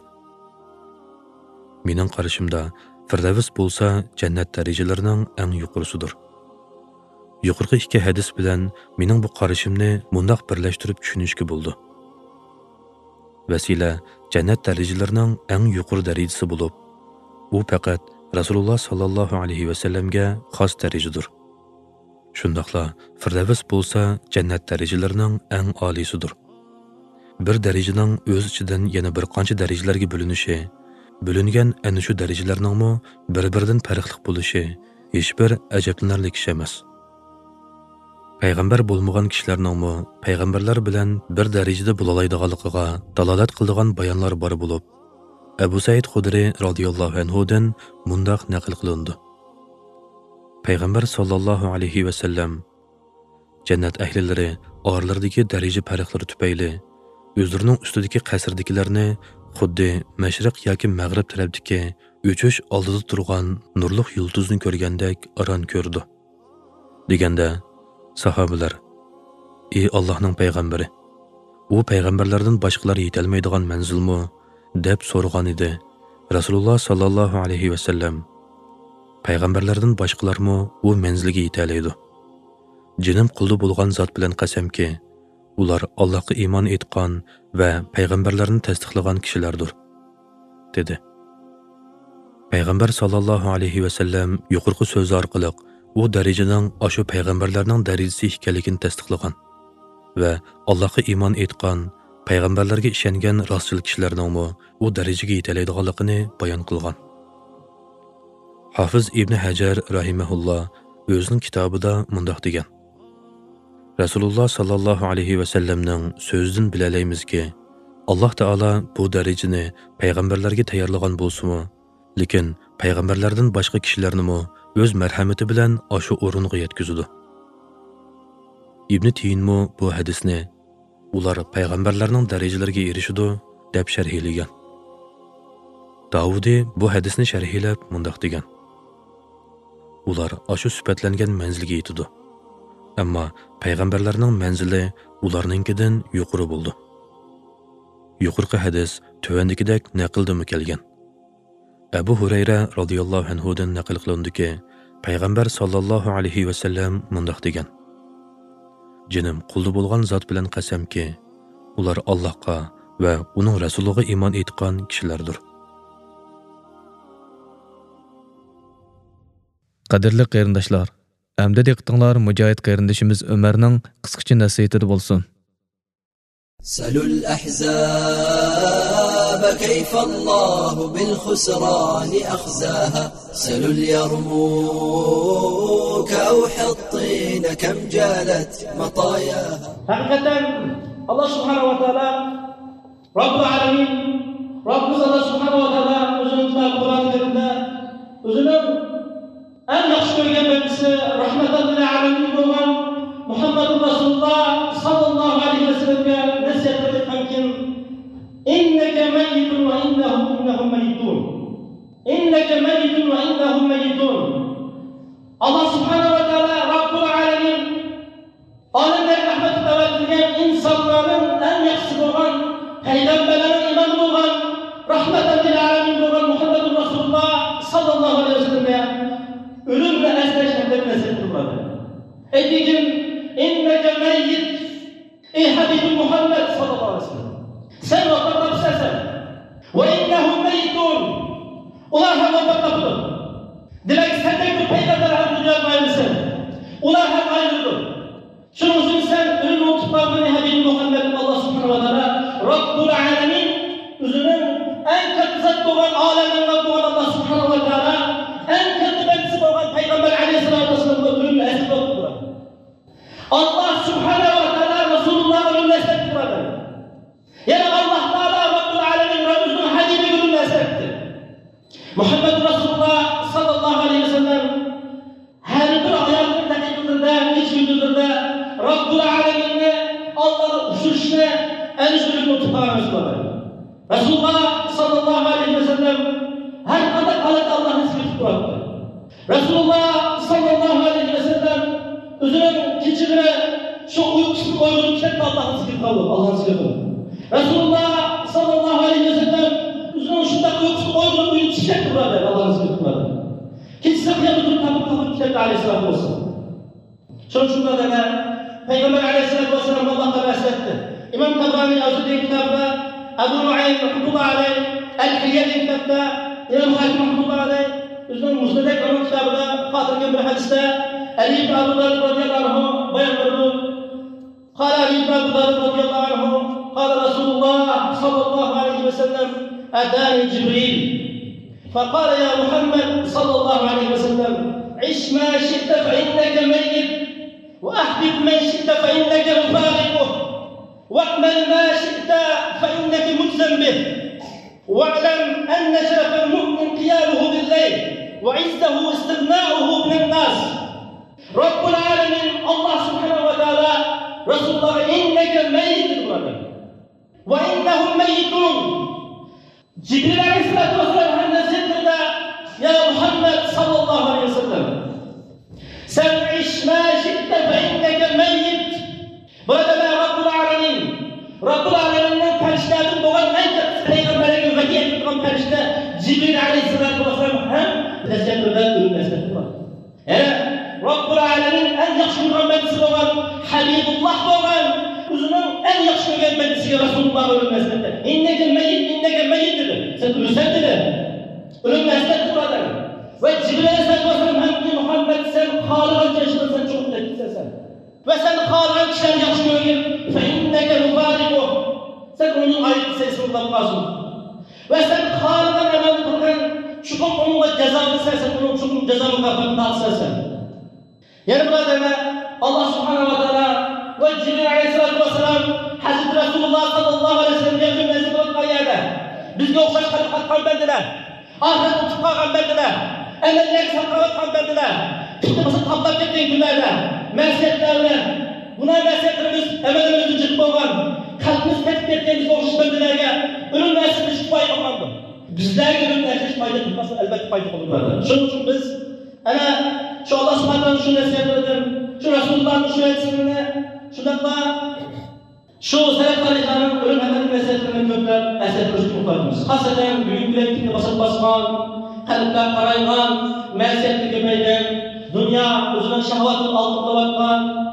Speaker 12: Mening qarashimda Firdavs bo'lsa jannat darajalarining eng yuqorisidir. Yuqorqi ikki hadis bilan mening bu qarashimni mundaq birlashtirib tushunishga bo'ldi. Vasila jannat darajalarining eng yuqori darajasi bo'lib, u faqat Rasululloh sallallohu alayhi va sallamga xos darajadir. Shundaqla Firdavs bo'lsa jannat darajalarining eng oliysidir. Bir darajaning o'z ichidan yana bir qancha darajalarga bo'linishi, bo'lingan ana shu darajalarningmi bir-biridan farqli bo'lishi hech bir ajablanarli ish emas. Payg'ambar bo'lmagan kishilarningmi payg'ambarlar bilan bir darajada bo'lalaydiganligiga dalolat qiladigan bayonlar bor bo'lib, Abu Said Xudri radhiyallohu anhudan mundaq naql qilindi. Payg'ambar sallallohu alayhi va sallam jannat ahlilari oralaridagi daraja farqlari tufayli o'zlarining ustidagi qasrdagilarni xuddi mashriq yoki mag'rib tarafdagi o'chish oldida turgan nurli yulduzni ko'rgandek aron ko'rdi. Deganda sahobalar: "Ey Allohning payg'ambari, u payg'ambarlardan boshqalar yetolmaydigan manzilmi?" deb so'rgan edi. Rasululloh sallallohu alayhi va sallam: "Payg'ambarlardan boshqalarmi u manzilga yetalaydi. Jinim quldi bo'lgan zot bilan qasamki, ular Allohga iymon etgan va payg'ambarlarni tasdiqlagan kishilardir," dedi. Payg'ambar sallallohu alayhi va sallam yuqorqi so'zi orqali u darajaning o'sha payg'ambarlarning darajasi ekanligini tasdiqlagan va Allohga iymon etgan, payg'ambarlarga ishongan rostchil kishilarning u darajaga yetalaydiganligini bayon qilgan. Hafiz Ibn Hajar rahimahulloh o'zining kitobida mundaq degan: Rasululloh sallallohu alayhi va sallamning so'zidan bilalaymiz-ki, Alloh taolo bu darajani payg'ambarlarga tayyorlagan bo'lsa-mu, lekin payg'ambarlardan boshqa kishilarni o'z marhamati bilan o'sha o'ringa yetkazadi. Ibn Tiyinmo bu hadisni ular payg'ambarlarning darajalariga erishadi deb sharhlagan. Davudi bu hadisni sharhlab mundaq degan: ular o'sha sifatlangan manzilga yetadi. Ammo payg'ambarlarning manzili ularninkidan yuqori bo'ldi. Yuqorqi hadis tuvandagidek naqlda kelgan. Abu Hurayra radhiyallohu anhudan naql qilindiki, payg'ambar sallallohu alayhi va sallam mundaq degan: "Jinim quldi bo'lgan zot bilan qasamki, ular Allohga va uning rasuliga iymon etgan kishilardir."
Speaker 6: Qadrli qarindoshlar, endi diqqatinglar mujohid qarindishimiz Umarning qisqacha nasihati bo'lsin.
Speaker 13: سلوا الأحزاب كيف الله بالخسران أخزاها سلوا اليرموك أو حطين كم جالت مطاياها.
Speaker 10: حقيقة الله سبحانه وتعالى رب العالمين رب الله سبحانه وتعالى özünün Kur'an-ı Kerim'de özünün en yaxşı görgen bendisi rahmetan lil alemin olan Muhammed Resulullah sallallahu aleyhi ve sellem'e nasihat etkenkin inneke meyyitun ve innehum meyyitun inneke meyyitun ve innehum meyyitun. Allah subhanahu ve teala Rabbul alemin alemler rahmeti tevekkülgen insanların en yaxşı olan peygamberlerin imamı olan rahmetan lil alemin olan Muhammed Resulullah sallallahu aleyhi ve sellem'e ölümle eşleşmeden nasihat etmedi. Edicim inneke meyyit ey Habibim Muhammed sallallahu aleyhi ve sellem. Sen vafatta pişersen. Ve innehum meyyitun. Ular hem vafatta bulur. Dilek sendeki bir peygamber hem dünyada ayrılsın. Ular hem ayrılır. Şunun için sen ölümü tutuklandın ey Habibim Muhammed Allah subhanahu wa ta'ala Rabbul alemin özünün en kötü zat olan alemden olan Allah subhanahu wa ta'ala en kötü bendisi olan peygamber aleyhissalatü vesselam'ın ölümle esir oldular. Allah subhanahu wa ta'ala Resulullah'ın ölümle esir kuradı. Yani Allah Teala Rabbul alemin Rabbimizin Habibi ölümle esirdi. Muhammed Resulullah sallallahu aleyhi ve sellem her bir hayatın dakikalarında, iç gündüzlerinde Rabbul alemin'le Allah'ın uçuşuna en üstünlük tutarmışlar. Resulullah sallallahu aleyhi ve sellem her kadar kalıp Allah'ın ismini bıraktı. Resulullah sallallahu aleyhi ve sellem özünün keçilere şu uykusunu koyduğunu kitapta Allah'ın ismini kaldı. Allah'ın ismini kaldı. Resulullah sallallahu aleyhi ve sellem özünün şunda uykusunu koyduğunu uyup çiçek kıvradı. Allah'ın ismini kaldı. Kimse kıyametini kapı kitapta aleyhissalatü vesselam. Şununla da Peygamber aleyhissalatü vesselam Allah'tan bahsetti. İmam Tabrani Aziz'in kitabında Ebu Nuaym rahmetullahi aleyh El-Hiyyeli kitabında İmam Hakim rahmetullahi aleyh Üzgün Müsnedek onun kitabında Fatırken bir hadiste Ali ibn Abu Dalib radıyallahu anh bayan verdi. Kâle Ali ibn Abu Dalib radıyallahu anh Kâle Resulullah sallallahu aleyhi ve sellem Edâni Cibril فقال يا محمد صلى الله عليه وسلم عش ما شئت فإنك ميت وأحبب من شئت فإنك مفارقه واعمل ما شئت فإنك مجزم به واعلم أن شرف المؤمن قيامه بالليل وعزه استغناؤه من الناس رب العالمين الله سبحانه وتعالى رسول الله إنك ميت وإنهم ميتون Cibril aleyhissalatü vesselam Hazretleri ya Muhammed sallallahu aleyhi ve sellem sen iş ma şi'te fe inneke meyyit burada da Rabbul Alemin'in perişlerinin doğan en çok Peygamber'e vekil ettiğin perişte Cibril aleyhissalatü vesselam hem tesettürden ürünmesine var. Yani Rabbul Alemin en yakşı Muhammed'si olan Habibullah olan uzunun en yakşı gelmedisi Resulullah ölmesinde. İnneke meyyit dedi. Sen ölürsen dedi. Ölmezsen burada. Ve Cibril aleyhissalatü vesselam hem ki Muhammed sen Halı'nın yaşında sen çok tetkise sen. Ve sen Halı'nın kişilerini yakşı görür. Fe inneke mübarikuh. Sen onun ayet sesini bulmazsın. Ve sen Halı'nın hemen kılgan şüküm onunla cezanı sen onun şüküm cezanı kapatını alsan. Yani burada Allah subhanahu wa ta'ala ve Cibril aleyhissalatü vesselam Hazreti Resulullah sallallahu aleyhi ve sellem geldiği mesele olmayan yerde bizge okşaş kalkan bendiler. Ahiret uçuğa kalbendiler. Emeller saklığa kalbendiler. Kıtımızı tablak ettiğin günlerde mesletlerle buna mesletlerimiz emelimizi çıkma olan kalbimiz tetkik ettiğimiz okşaş bendilerge ölüm meselesi şifayı yapmandı. Bizler ölüm meselesi fayda tutması elbette fayda olurlardı. Şunun için biz şu Allah subhanahu şu nesiyetleridir. Şu Resulullah'ın şu eksiğini şundan şu Selef Tarihlerinin ölüm hedef meselelerini kökler eserimizi kurtarmamız. Haseden büyük yüreklikle basıp basman, kalpler karaygan, meseleti gömeyden, dünya özünün şahvatının altında bakman,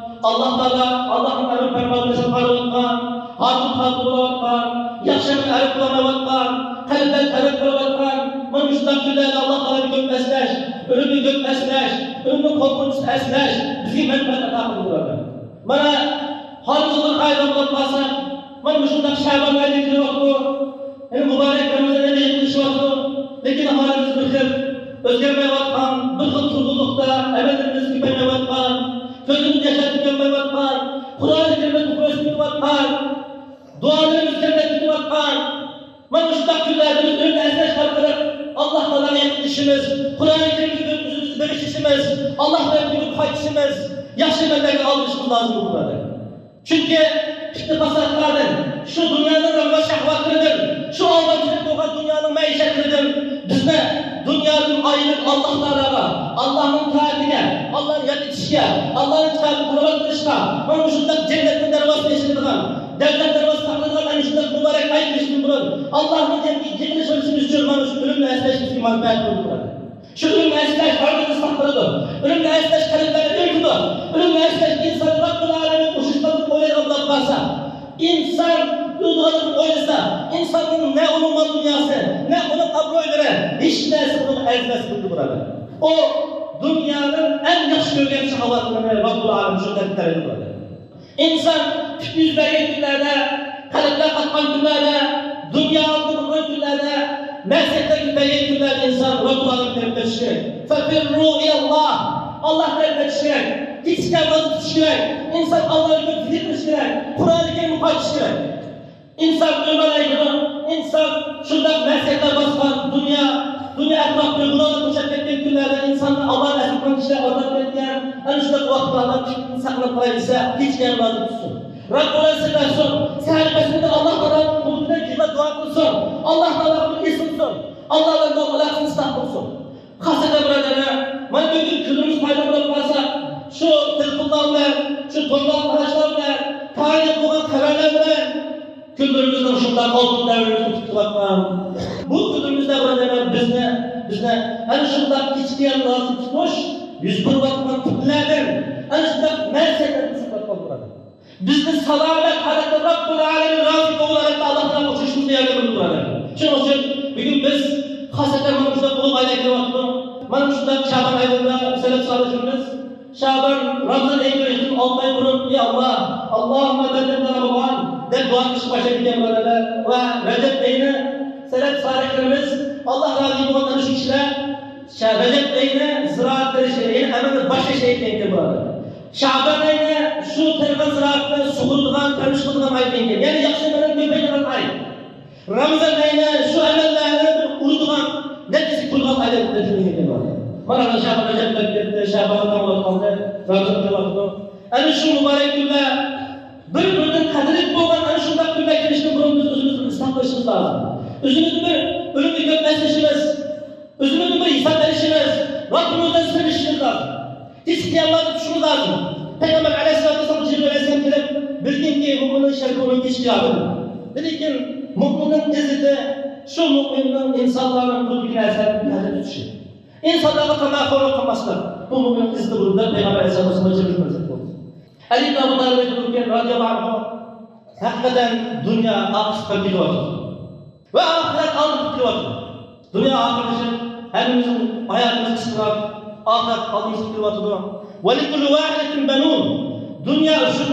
Speaker 10: Allah'ın emir permanesi karılıkman, hatun bulakman, yaşamın erip bulamavakman, kalpler erip bulamavakman, mümkünler türlerle Allah'la bir gömmesleş, ölümü gömmesleş, ölümü korkunç esleş, bizi menfaat atakını burada. Bana harcılık aydan bulunmasa, bana müşündak Şaban ayetleri oldu, mübareklerimize ne değilmiş oldu, lekin halimiz bıkır, özgermeye vatkan, bıkır turzulukta, emelimiz güvenmeye vatkan, sözümüz yaşatıp gömmeye vatkan, Kur'an-ı Kerim'e tutuyorsunuz vatkan, dualarımız cennetini vatkan, bana müşündak türlerimiz önüne esneş kalkarak, Allah'la yakınışımız, Kur'an-ı Kerim'in dönüşüşümüz, Allah'la yakınışımız kaçışımız, yaşamayla alışımız lazım burada. Çünkü işte fasatlardır, şu dünyanın rıfkı şehvatlarıdır, şu aldatıcılık olan dünyanın meşetleridir. Biz de dünyanın ayrılık Allah'larına, Allah'ın taatine, Allah'ın yetişkiye, Allah'ın kitabını kılamak onun şundan cennetin dervası eşitliğine, devlet dervası takılığına eşitlik mübarek ayet eşitliğine bulun. Allah'ın cennetini sözünü istiyormanız, ölümle esneşmiş iman beyan bulunur. Şu ölümle esneş arzını sakladı, ölümle esneş kalipleri döküdü, ölümle esneş insanı Rabbul Alemin koşuşlarını oynayalım varsa, insan duyduğunu oynasa, insanın ne onun mal dünyası, ne onun kabloyları, hiç neyse onun erzmesi buldu burada. O dünyanın en yakşı görülen şahavatını Rabbul Alemin şundan teredi burada. İnsan yüzlerce günlerde, kalipler katman günlerde, dünya altı günlerde, Meslekteki beyinler insan Rabbul Alemin terbiye çıkıyor. Fefirru ilallah. Allah terbiye çıkıyor. Hiçken vazgeçiyor. İnsan Allah'ın zikri çıkıyor. Kur'an-ı Kerim'i paylaşıyor. İnsan ölmene gidiyor. İnsan şundan meslekler basman, dünya etrafını bulanıp müşakkettiği günlerde insanın Allah'ın esirkan kişiler azap ettiğin, en üstteki vakıflardan saklanıp ise hiçken vazgeçsin. Rabbul Alemin sırrasın. Seher mesleğinde Allah'tan kulübüne girme dua kılsın. kültürümüzün şundan altın devrimizi tutulatman. Bu kültürümüzde burada bizne hani şundan kiçkiyen lazım tutmuş, yüz kurbatman tutlardan, hani şundan mersekten sıfatman burada. Bizni salamet hareketi Rabbul Alemin razı olarak Allah'tan uçuşmuş yerlerimiz burada. Şunun için bugün biz hasreten manımızda bulup ayda gidiyordu. Manımızda Şaban ayında selef salıcımız. Şaban, Ramazan ayında için 6 ay burun, ya Allah, Allahümme benden Ramazan, de dua kişi başa giden böyle ve Recep ayını selef salihlerimiz, Allah razı olanları şu kişiler, Recep ayını ziraatları şeyini hemen başka şey dengi böyle. Şaban ayını şu tırgın ziraatını suğurduğun, tanıştığın ay dengi. Yani yakışıkların köpeğinin ay. Ramazan ayını şu emellerini uğurduğun, neticesi kurgan ayda dengi böyle. Bana Şaban Recep'ten gitti, Şaban'dan olmadı, Ramazan'dan olmadı. Yani şu mübarek günde bir-birinin kadırlık boğan, yani şundan günde gelişini kurumumuz özümüzün ıslahlaşımız lazım. Özümüzün bir ölümlü gökmesleşimiz, özümüzün bir insan verişimiz, Rabbimizden sevişimiz lazım. İsteyenlerden düşünmemiz lazım. Peygamber Aleyhisselatü Vesselam Cibril Aleyhisselam gelip bildiğin ki müminin şerri onun geçtiği abi. Dedi ki müminin izzeti şu müminin insanların kulübüne eser tutuşu. İnsanlara tamakorluk kılmasınlar. Bu müminin izzeti burada Peygamber Aleyhisselatü Vesselam Cibril Aleyhisselam oldu. Ali ibn Abu Talib dururken radıyallahu anh hakikaten dünya akışta gidiyordu. Ve ahiret aldı gidiyordu. Dünya ahiret hepimizin hayatımız kısmına ahiret aldı gidiyordu. وَلِكُلُّ وَاحِدٍ بَنُونَ Dünya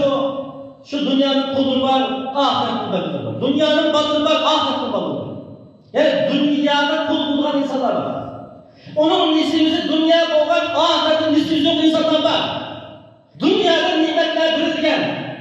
Speaker 10: şu dünyanın kulu var, ahiretin balığı var. Dünyanın balığı var, ahiretin balığı var. Yani dünyada kul bulunan insanlar var. Onun nisimizi dünya boğan, ahiretin nisimizi yok insanlar var. Dünyada nimetler verilgen,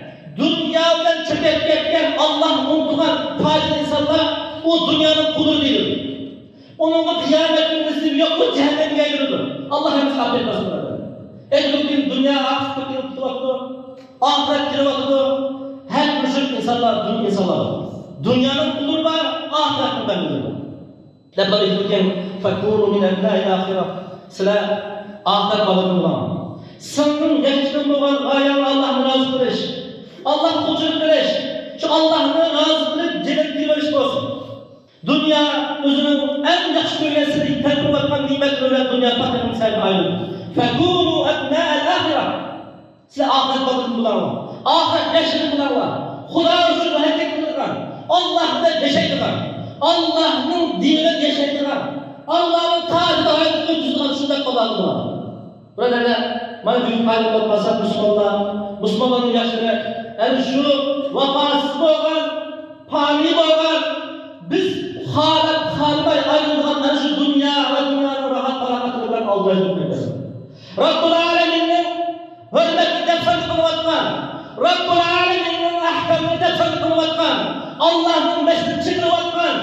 Speaker 10: dünyadan çökep getken Allah unuttuğun faiz insanlar o dünyanın kulu değil. Onun kıyametin nisibi yok, o cehenneme gidiyor. Allah hepsi affetmesin burada. Bugün dünya akışta gidiyordu, ahiret gidiyordu. Her müşrik insanlar, dünya insanlar. Dünyanın kulu var, ahiretin ben gidiyor. Lebbali gidiyorken فَكُونُ مِنَ الْلّٰهِ الْآخِرَةِ Sizler ahiret balığını var. Sınırın geçtiğinde olan gayanı Allah'ın razı kılış. Allah kulculuk kılış. Şu Allah'ın razı kılıp cennet veriş olsun. Dünya özünün en yakşı bölgesini tedbir etmen nimet öyle dünya patronun sahibi ayrılır. فَكُونُوا اَبْنَاءَ الْآخِرَةِ Size ahiret balığını bulanlar. Ahiret yaşını bulanlar. Kudaya usulü hareket kılırlar. Allah'ın yaşaydılar. Allah'ın dinine yaşaydılar. Allah'ın tarihinde hayatını düzgün şundan kullandılar. Burada ne? Bana büyük halim olmasa Müslümanların yaşını, yani şu vefasız olan, pani olan, biz halimay ayrılığından yani şu dünya ve dünyanın rahat barakatını aldıracağız. Rabbul Alemin'in hürmetini defterli kılvatman, Rabbul Alemin'in ahkamını defterli kılvatman, Allah'ın mescid çıkıvatman,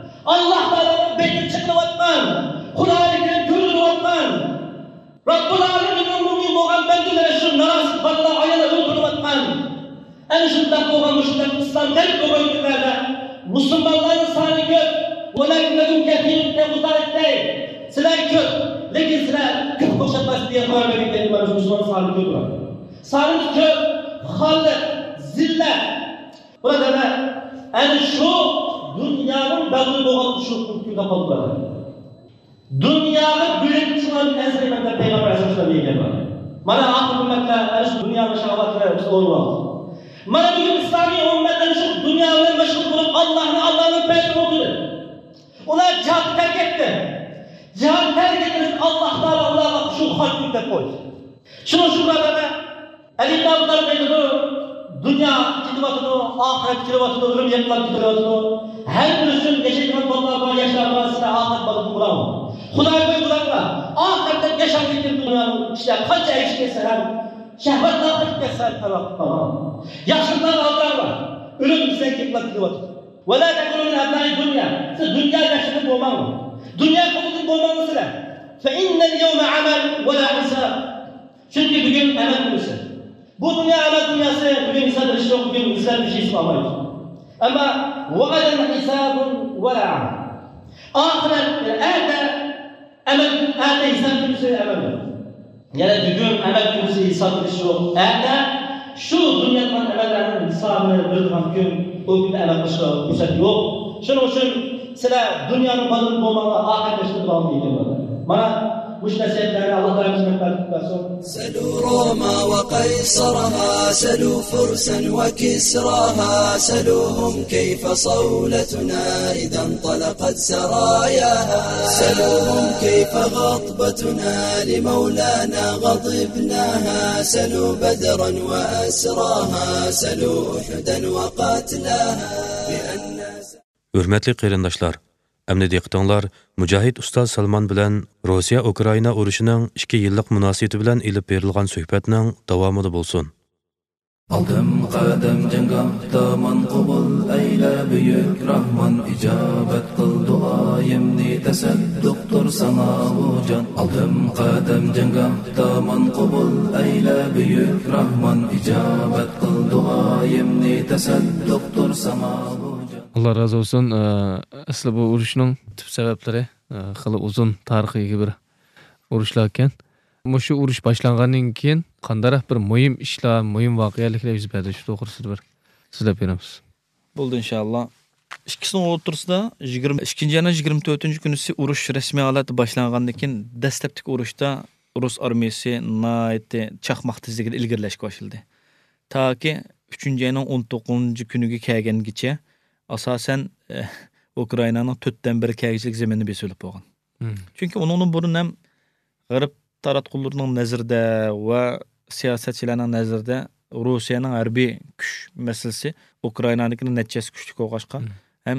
Speaker 10: Allah'ın beyni çıkıvatman, Kur'an-ı Kerim Rabbul Alemin'in mümin boğan bendilere şu narazı balla ayana öldürüvatman. En şundan boğan müşrik İslam gelip boğan günlerde Müslümanların sanı köp. وَلَكِنْ لَدُمْ كَثِيرٌ كَمُزَارِكْ değil. Sizler köp. Lekin sizler köp koşatmaz diye haber verdikleri var. Müslüman sanı köp var. Sanı köp, halle, zille. Burada ne? En şu dünyanın bağlı boğan şu kültü kapalı var. Dünyada büyük çıkan enseyimende Peygamber Aleyhisselam diye var. Bana ahir ümmetler, şu dünyanın şahvatları biz olmaz. Bana bugün İslami ümmetler şu dünyalarla meşgul olup Allah'ın peşinde oldu. Onlar cihat terk etti. Cihat terk edilip Allah'a şu halklıkta koy. Şunu burada da elimde bunları bekliyor. Dünya kitibatını, ahiret kitibatını, ölüm yakılan kitibatını, her birisinin yaşayacağın konularına yaşarlar size ahiret balığı bulamam. Huday koy bulamla, ahirette yaşadıkları dünyanın işte kaç eşkesi hem şehvet ahirette sen tamam. Yaşlılar avlar var, ölüm size yakılan kitibatı. Ve la tekulun abnai dünya, siz dünya yaşını bulmam mı? Dünya konusunu bulmam mı size? Fe innel yevme amel ve la hisab. Çünkü bugün emel günüsü. Bu dünya amel dünyası, bugün insan bir şey yok, bugün insan bir şey islamayız. Ama وَعَلَمْ حِسَابٌ وَلَا عَمَلٌ Ahiret, erde hesap günüsü emel yok. Yani bugün emel günüsü hesap günüsü yok. Erde şu dünyanın emellerinin hesabını bildiğin gün o gün emek başka güzel yok. Şunun için sizler dünyanın balını bulmağına akıbetleştirip almayacağım. Bana مش نسيتنا الله تعالى يسلمك.
Speaker 13: سلوا روما وقيصرها سلوا فرسا وكسراها سلوهم كيف صولتنا إذا انطلقت سراياها سلوهم كيف غضبتنا لمولانا غضبناها سلوا بدرا وأسراها سلوا أحدا وقاتلاها
Speaker 12: Hürmetli qarindoshlar, Әмді диқтаңлар, Mücahid Ustaz Salman bilan Rossiya-Ukraina urushining 2 yillik munosabati bilan ilib berilgan suhbatning davomida bo'lsin.
Speaker 3: Aldım qadam jangahda man qabul ayla büyük Rahman icabet kıl duayımni tasadduqtur sana bu can. Aldım qadam jangahda man qabul ayla büyük Rahman icabet kıl duayımni tasadduqtur sana bu can.
Speaker 6: Allah razı olsun. Aslı bu urushning tip sabablari xili uzun tarixiga bir urushlar ekan. Şu urush boshlangandan keyin qanday bir muhim ishlar, muhim voqealiklar yuz berdi. Shu to'g'risida bir sizlab beramiz.
Speaker 11: Bo'ldi inshaalloh. İkisinin o'rtasida 22-yana 24-kunisi urush rasmiy holati boshlangandan keyin dastlabki urushda Rus armiyasi nihoyatda chaqmoq tezligida ilgirlashga boshladi. Taki 3-ayning 19-kuniga kelgangacha asosan Ukrainaning 4dan 1 kelgichilik zaminini besilib bo'lgan. Chunki onun burun ham G'arb taratqullarining nazarida va siyosatchilarning nazarida Rossiyaning harbiy kuch masalasi Ukrainanikning natijasi kuchli bo'lg'ashqa ham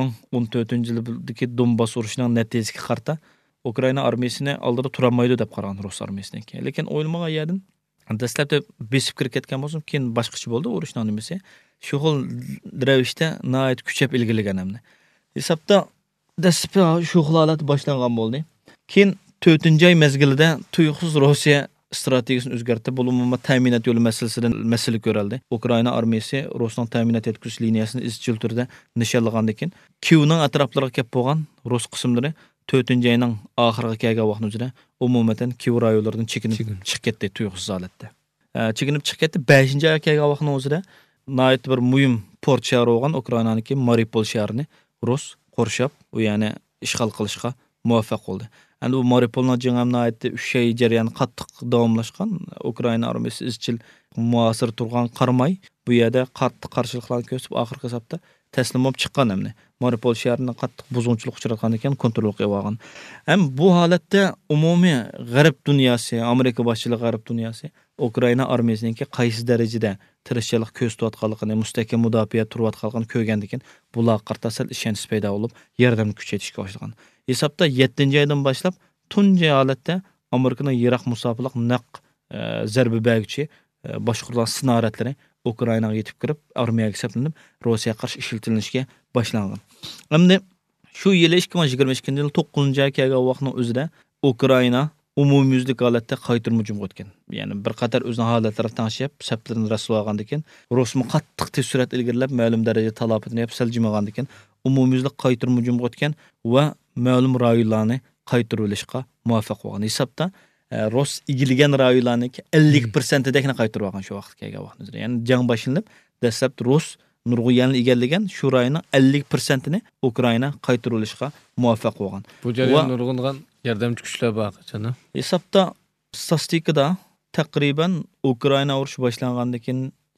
Speaker 11: 2014-yildagi Donbass urushining natijasiga qarta Ukraina armiyasini oldida tura olmaydi deb qaragan Rus armiyasiniki. Lekin o'ylamagan yerdan dastlabda besib kirib ketgan bo'lsa, keyin boshqacha bo'ldi urushning nimasi. Shu xil ravishda nihoyat kuchab ilgirlagan hamda. Hisobda dastlabda shu holat boshlangan bo'ldi. Keyin 4-ay mezgilida tuyuqsiz Rossiya strategiyasini o'zgartirib, bo'lmama ta'minot yo'li masalasidan masala ko'rildi. Ukraina armiyasi Rusning ta'minot etkish liniyasini izchil turda nishonlagandan keyin Kiyevning atroflariga kelib bo'lgan Rus qismlari 4-ayning oxiriga kelgan vaqtida umuman Kiyev rayonlaridan chekinib chiqib ketdi tuyuqsiz holatda. Chekinib chiqib ketdi 5-ayga kelgan vaqtida nihoyat bir muhim port shahri bo'lgan Ukrainaniki Mariupol shahrini Rus qorshab, u ya'ni ishg'ol qilishga muvaffaq bo'ldi. Endi bu Mariupolning jang'amniyati 3 oy jarayoni qattiq davomlashgan. Ukraina armiyasi izchil muasir turgan qarmay, bu yerda qattiq qarshiliklarni ko'rsatib, oxirgi hisobda taslim bo'lib chiqqan hamda Mariupol shahrining qattiq buzg'unchilik uchratgan ekan, kontrol qilib olgan. Ham bu holatda umumiy G'arb dunyosi, Amerika boshchilik G'arb dunyosi Ukraina armiyasiningki qaysi darajada tirishchilik ko'rsatayotganligini, mustahkam mudofaa turayotganligini ko'rgandan keyin bular qartasal ishonch paydo bo'lib, yordamni kuchaytirishga boshlagan. Hisobda 7-aydan boshlab tunji holatda Amerikaning Iroq musofilik naq zarba beruvchi boshqarulan snaradlari Ukrainaga yetib kirib, armiyaga saplanib, Rossiyaga qarshi ishlatilishga boshlangan. Endi shu yil 2022-yil 9-oyga kelgan vaqtning o'zida Ukraina umumyuzlik holatda qaytarma hujum o'tgan. Ya'ni bir qator o'zining holatlari tanishib, saplarini rasvo olgandan keyin Rusmi qattiq tez surat ilgirlab, ma'lum darajada talafotini yapib saljimagandan keyin umumyuzlik qaytarma hujum o'tgan va ma'lum rayonlarni qaytarib olishga muvaffaq bo'lgan. Hisobda Rus igilgan rayonlarning 50%-dakini qaytarib olgan shu vaqtga kelgan vaqtida. Ya'ni jang boshlanib, dastlab Rus nurg'uyanni egallagan shu rayonning 50%ni Ukraina qaytarib olishga muvaffaq bo'lgan.
Speaker 6: Bu jarayon nurg'ungan yordamchi kuchlar bor qachon.
Speaker 11: Hisobda statistikada taqriban Ukraina urushi boshlangandan keyin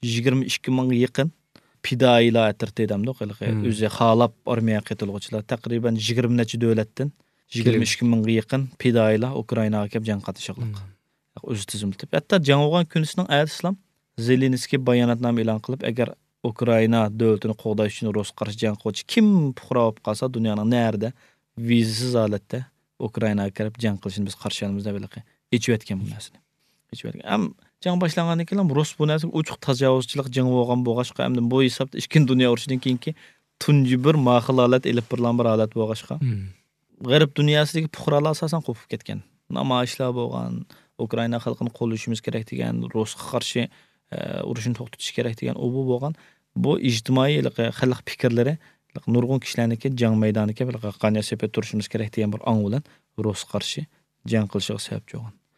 Speaker 11: 22 mingga yaqin fidoilar tartibdamda o'zi xalab armiyaga qatiluvchilar taqriban 20 necha davlatdan 22 mingga yaqin fidoilar Ukrainaga kelib jang qatnashgan. O'zi tizimlab. Hatto jang bo'lgan kunisining Islom Zelenskiy bayonotnoma e'lon qilib, agar Ukraina davlatini qo'g'dash uchun Rus qarshi jang qiluvchi kim puxra bo'lib qolsa, dunyoning nerda vizasiz holatda Ukrainaga kirib jang qilishni biz qarshi olamiz deb aytayotgan bu narsani. Ham jang boshlangandan keyin Rus bu narsa ochiq tajovuzchilik jang bo'lgan bo'lg'ashqa, hamda bu hisobda ikkinchi dunyo urushidan keyingi tunji bir ma'qul holat elib birlan bir holat bo'lg'ashqa. G'arb dunyosidagi puxralar asosan qo'pib ketgan. Namoyishlar bo'lgan, Ukraina xalqini qo'llashimiz kerak degan, Rusga qarshi urushni to'xtatish kerak degan u bo'lgan. Bu ijtimoiy xalq fikrlari nurg'un kishilarniki jang maydoniga bir qanday sepet turishimiz kerak degan bir ong bilan Rus qarshi jang qilishiga sabab bo'lgan.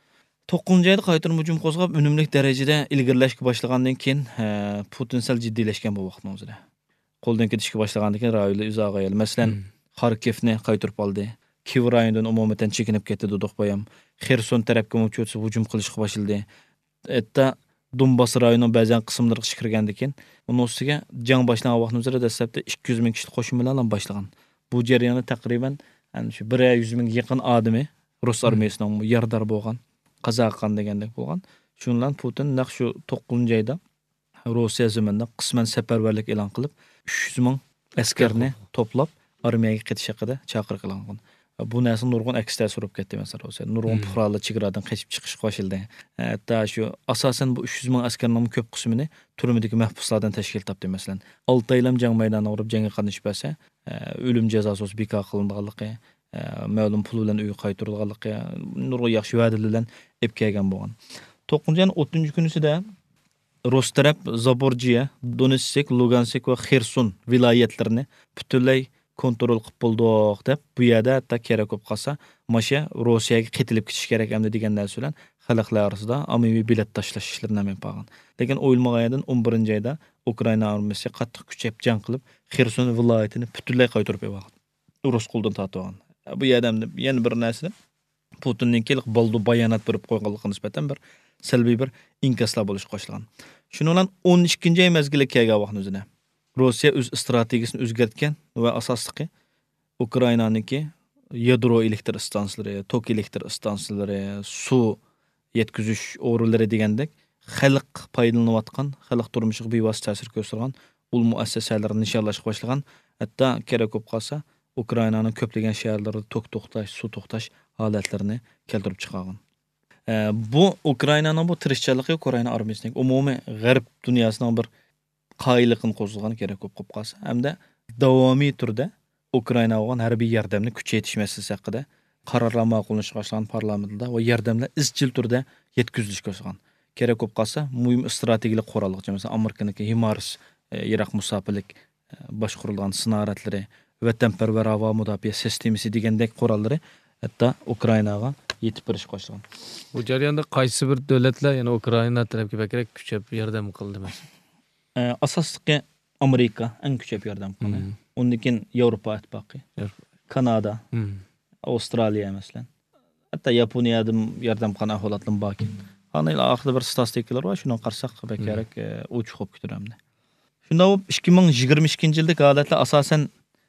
Speaker 11: 9 ayda qaytarma hujum qo'zg'ab unumli darajada ilgirlashga boshlagandan keyin Putin sal jiddiylashgan bu vaqtning o'zida. Qo'ldan ketishga boshlagandan keyin rayonlar uzoqqa yel. Masalan, Kharkivni qaytarib oldi. Kiyev rayonidan umuman chekinib ketdi dedik bayam. Kherson tarafga mucho'tsa hujum qilishga boshladi. Hatta Donbas rayonining ba'zan qismlariga kirgandan keyin uning ustiga jang boshlagan vaqtning o'zida dastlabda 200 ming kishi qo'shin bilan boshlagan. Bu jarayonni taqriban shu 100 ming yaqin odami Rus armiyasining yardar bo'lgan, qazo qilgan degandek bo'lgan. Shundan Putin naq shu 9-oyda Rossiya zaminida qisman safarbarlik e'lon qilib 300 ming askarni to'plab armiyaga ketish haqida chaqiriq qilgan. Bu narsa nurg'un aks ta'sir urib ketdi masalan Rossiya. Nurg'un fuqarolar chegaradan qochib chiqish qo'shildi. Hatto shu asosan bu 300 ming askarning ko'p qismini turmadagi mahbuslardan tashkil topdi masalan. 6 oylam jang maydoniga urib jangga qatnashib bo'lsa, o'lim jazosi bekor qilinganligi, ma'lum pul bilan uy qaytarilganligi, nurg'un yaxshi va'dalar bilan ep kelgan bo'lgan. 9-ayning 30-kunisida Rus taraf Zaporjiya, Donetsk, Lugansk va Kherson viloyatlarini butunlay kontrol qilib bo'ldik deb bu yerda hatto kerak bo'lib qolsa, masha Rossiyaga ketilib ketish kerak hamda degan narsa bilan xalqlar orasida ommaviy bilet tashlash ishlarini ham qilgan. Lekin o'yilmagandan 11-oyda Ukraina armiyasi qattiq kuchayib jang qilib Kherson viloyatini butunlay qaytarib olgan. Rus qo'ldan tortib olgan. Bu yerda yana bir narsa Putinning kelib boldu bayonot berib qo'yganligiga nisbatan bir salbiy bir inkaslar bo'lish qo'shilgan. Shuning bilan 12-oy mezgilga kelgan vaqtning o'zida Rossiya o'z strategiyasini o'zgartgan va asosliqi Ukrainaniki yadro elektr stansiyalari, tok elektr stansiyalari, suv yetkazish o'rinlari degandek xalq foydalanayotgan, xalq turmushiga bevosita ta'sir ko'rsatgan ul muassasalarni nishonlashga boshlagan. Hatto kerak bo'lib qolsa, Ukrainaning ko'plagan shaharlarida tok to'xtash, suv to'xtash holatlarini keltirib chiqargan. Bu Ukrainaning bu tirishchiligi Ukraina armiyasining umumiy g'arb dunyosining bir qayliqini qo'zg'agan kerak bo'lib qolsa, hamda davomiy turda Ukrainaga bo'lgan harbiy yordamni kuchaytirish masalasi haqida qarorlar ma'qullanish boshlagan parlamentda va yordamlar izchil turda yetkazilish ko'zlangan. Kerak bo'lib qolsa, muhim strategik qurollar, masalan, Amerikaniki HIMARS, Iroq musofirlik boshqarilgan sinaradlari, vatanparvar havo mudofaa sistemasi degandek qurollari hatto Ukrainaga yetib berish qo'shilgan.
Speaker 6: Bu jarayonda qaysi bir davlatlar, ya'ni Ukraina tarafga bakrak kuchab yordam qildi masalan?
Speaker 11: Asosliqi Amerika eng kuchab yordam qildi. Undan keyin Yevropa ittifoqi, Kanada, Avstraliya masalan. Hatto Yaponiyadan yordam qilgan holatlar bor. Ana oxirida bir statistikalar bor, shuni qarsak kerak uch xo'p kutiramdi. Shunda 2022-yildagi holatlar asosan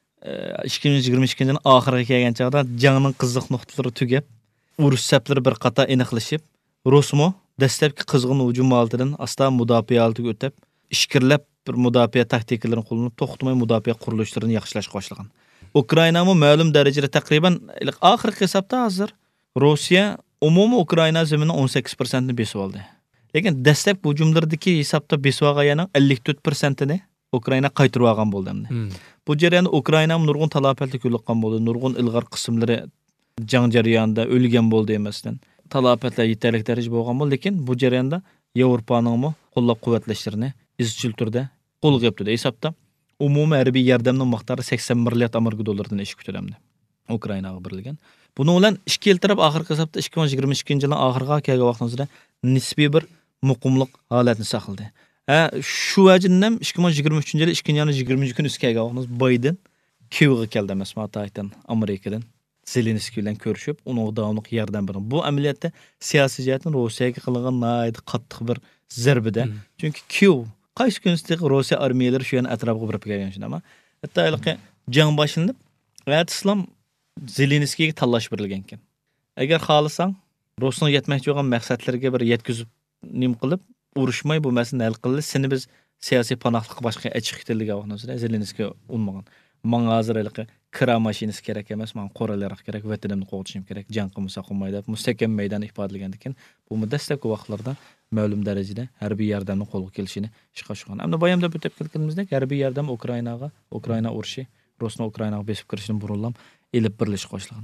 Speaker 11: 2022-yilning oxiriga kelgan chaqda jangning qiziq nuqtalari tugab, urush saplari bir qator aniqlashib, Rusmo dastlabki qizg'in hujum oldidan asta mudofaa oldiga o'tib, ishkirlab bir mudofaa taktikalarini qo'llanib, to'xtamay mudofaa qurilishlarini yaxshilashga boshlagan. Ukraina mu ma'lum darajada taqriban oxirgi hisobda hozir Rossiya umumiy Ukraina zamini 18% ni besib oldi. Lekin dastlabki hujumlardagi hisobda besib olganning 54% ni Ukraina qaytarib olgan bo'ldi. Bu jarayonda Ukraina nurg'un talafotlar ko'rgan bo'ldi. Nurg'un ilg'or qismlari jang jarayonida o'lgan bo'ldi emasdan. Talafotlar yetarli darajada bo'lgan bo'ldi, lekin bu jarayonda Yevropaning qo'llab-quvvatlashlarini izchil turda qo'lga oldi. Hisobda umumiy harbiy yordamning miqdori 80 milliard Amerika dollaridan oshib ketdi Ukrainaga berilgan. Buni bilan ikki yil taraf oxirgi hisobda 2022-yilning oxiriga kelgan vaqtimizda nisbiy bir muqimlik holatni saqladi. Shu vajindan 2023-yil 2-20 kun kelgan vaqtimiz Biden Kiyevga keldi emasmi Amerikadan Zelenskiy bilan ko'rishib, uni davomli yordam berdi. Bu amaliyotda siyosiy jihatdan Rossiyaga qilingan nihoyat qattiq bir zarbida. Chunki Kiyev qaysi kunsidagi Rossiya armiyalari shu yana atrofiga borib kelgan shundami? Hatto jang boshlanib, islom Zelenskiyga tanlash berilgan ekan. Agar xohlasang, Rossiyaning yetmoqchi bo'lgan maqsadlariga bir yetkazib nim qilib, urushmay bu masalani hal qilib, seni biz siyosiy panohlikqa boshqa achiq ketilgan vaqtida Zelenskiy unmagan. Menga hozir kira mashinasi kerak emas, men qo'ralaroq kerak, vatanimni qo'g'dishim kerak, jang qilmasa qolmaydi, mustahkam maydon ifodalangan ekan. Bu dastlabki vaqtlarda ma'lum darajada harbiy yordamni qo'lga kelishini ishqashgan. Ammo bayamda o'tib ketganimizdek, harbiy yordam Ukraina urushi, Rossiya Ukrainaga besib kirishini burunlam elib birlish qo'shilgan.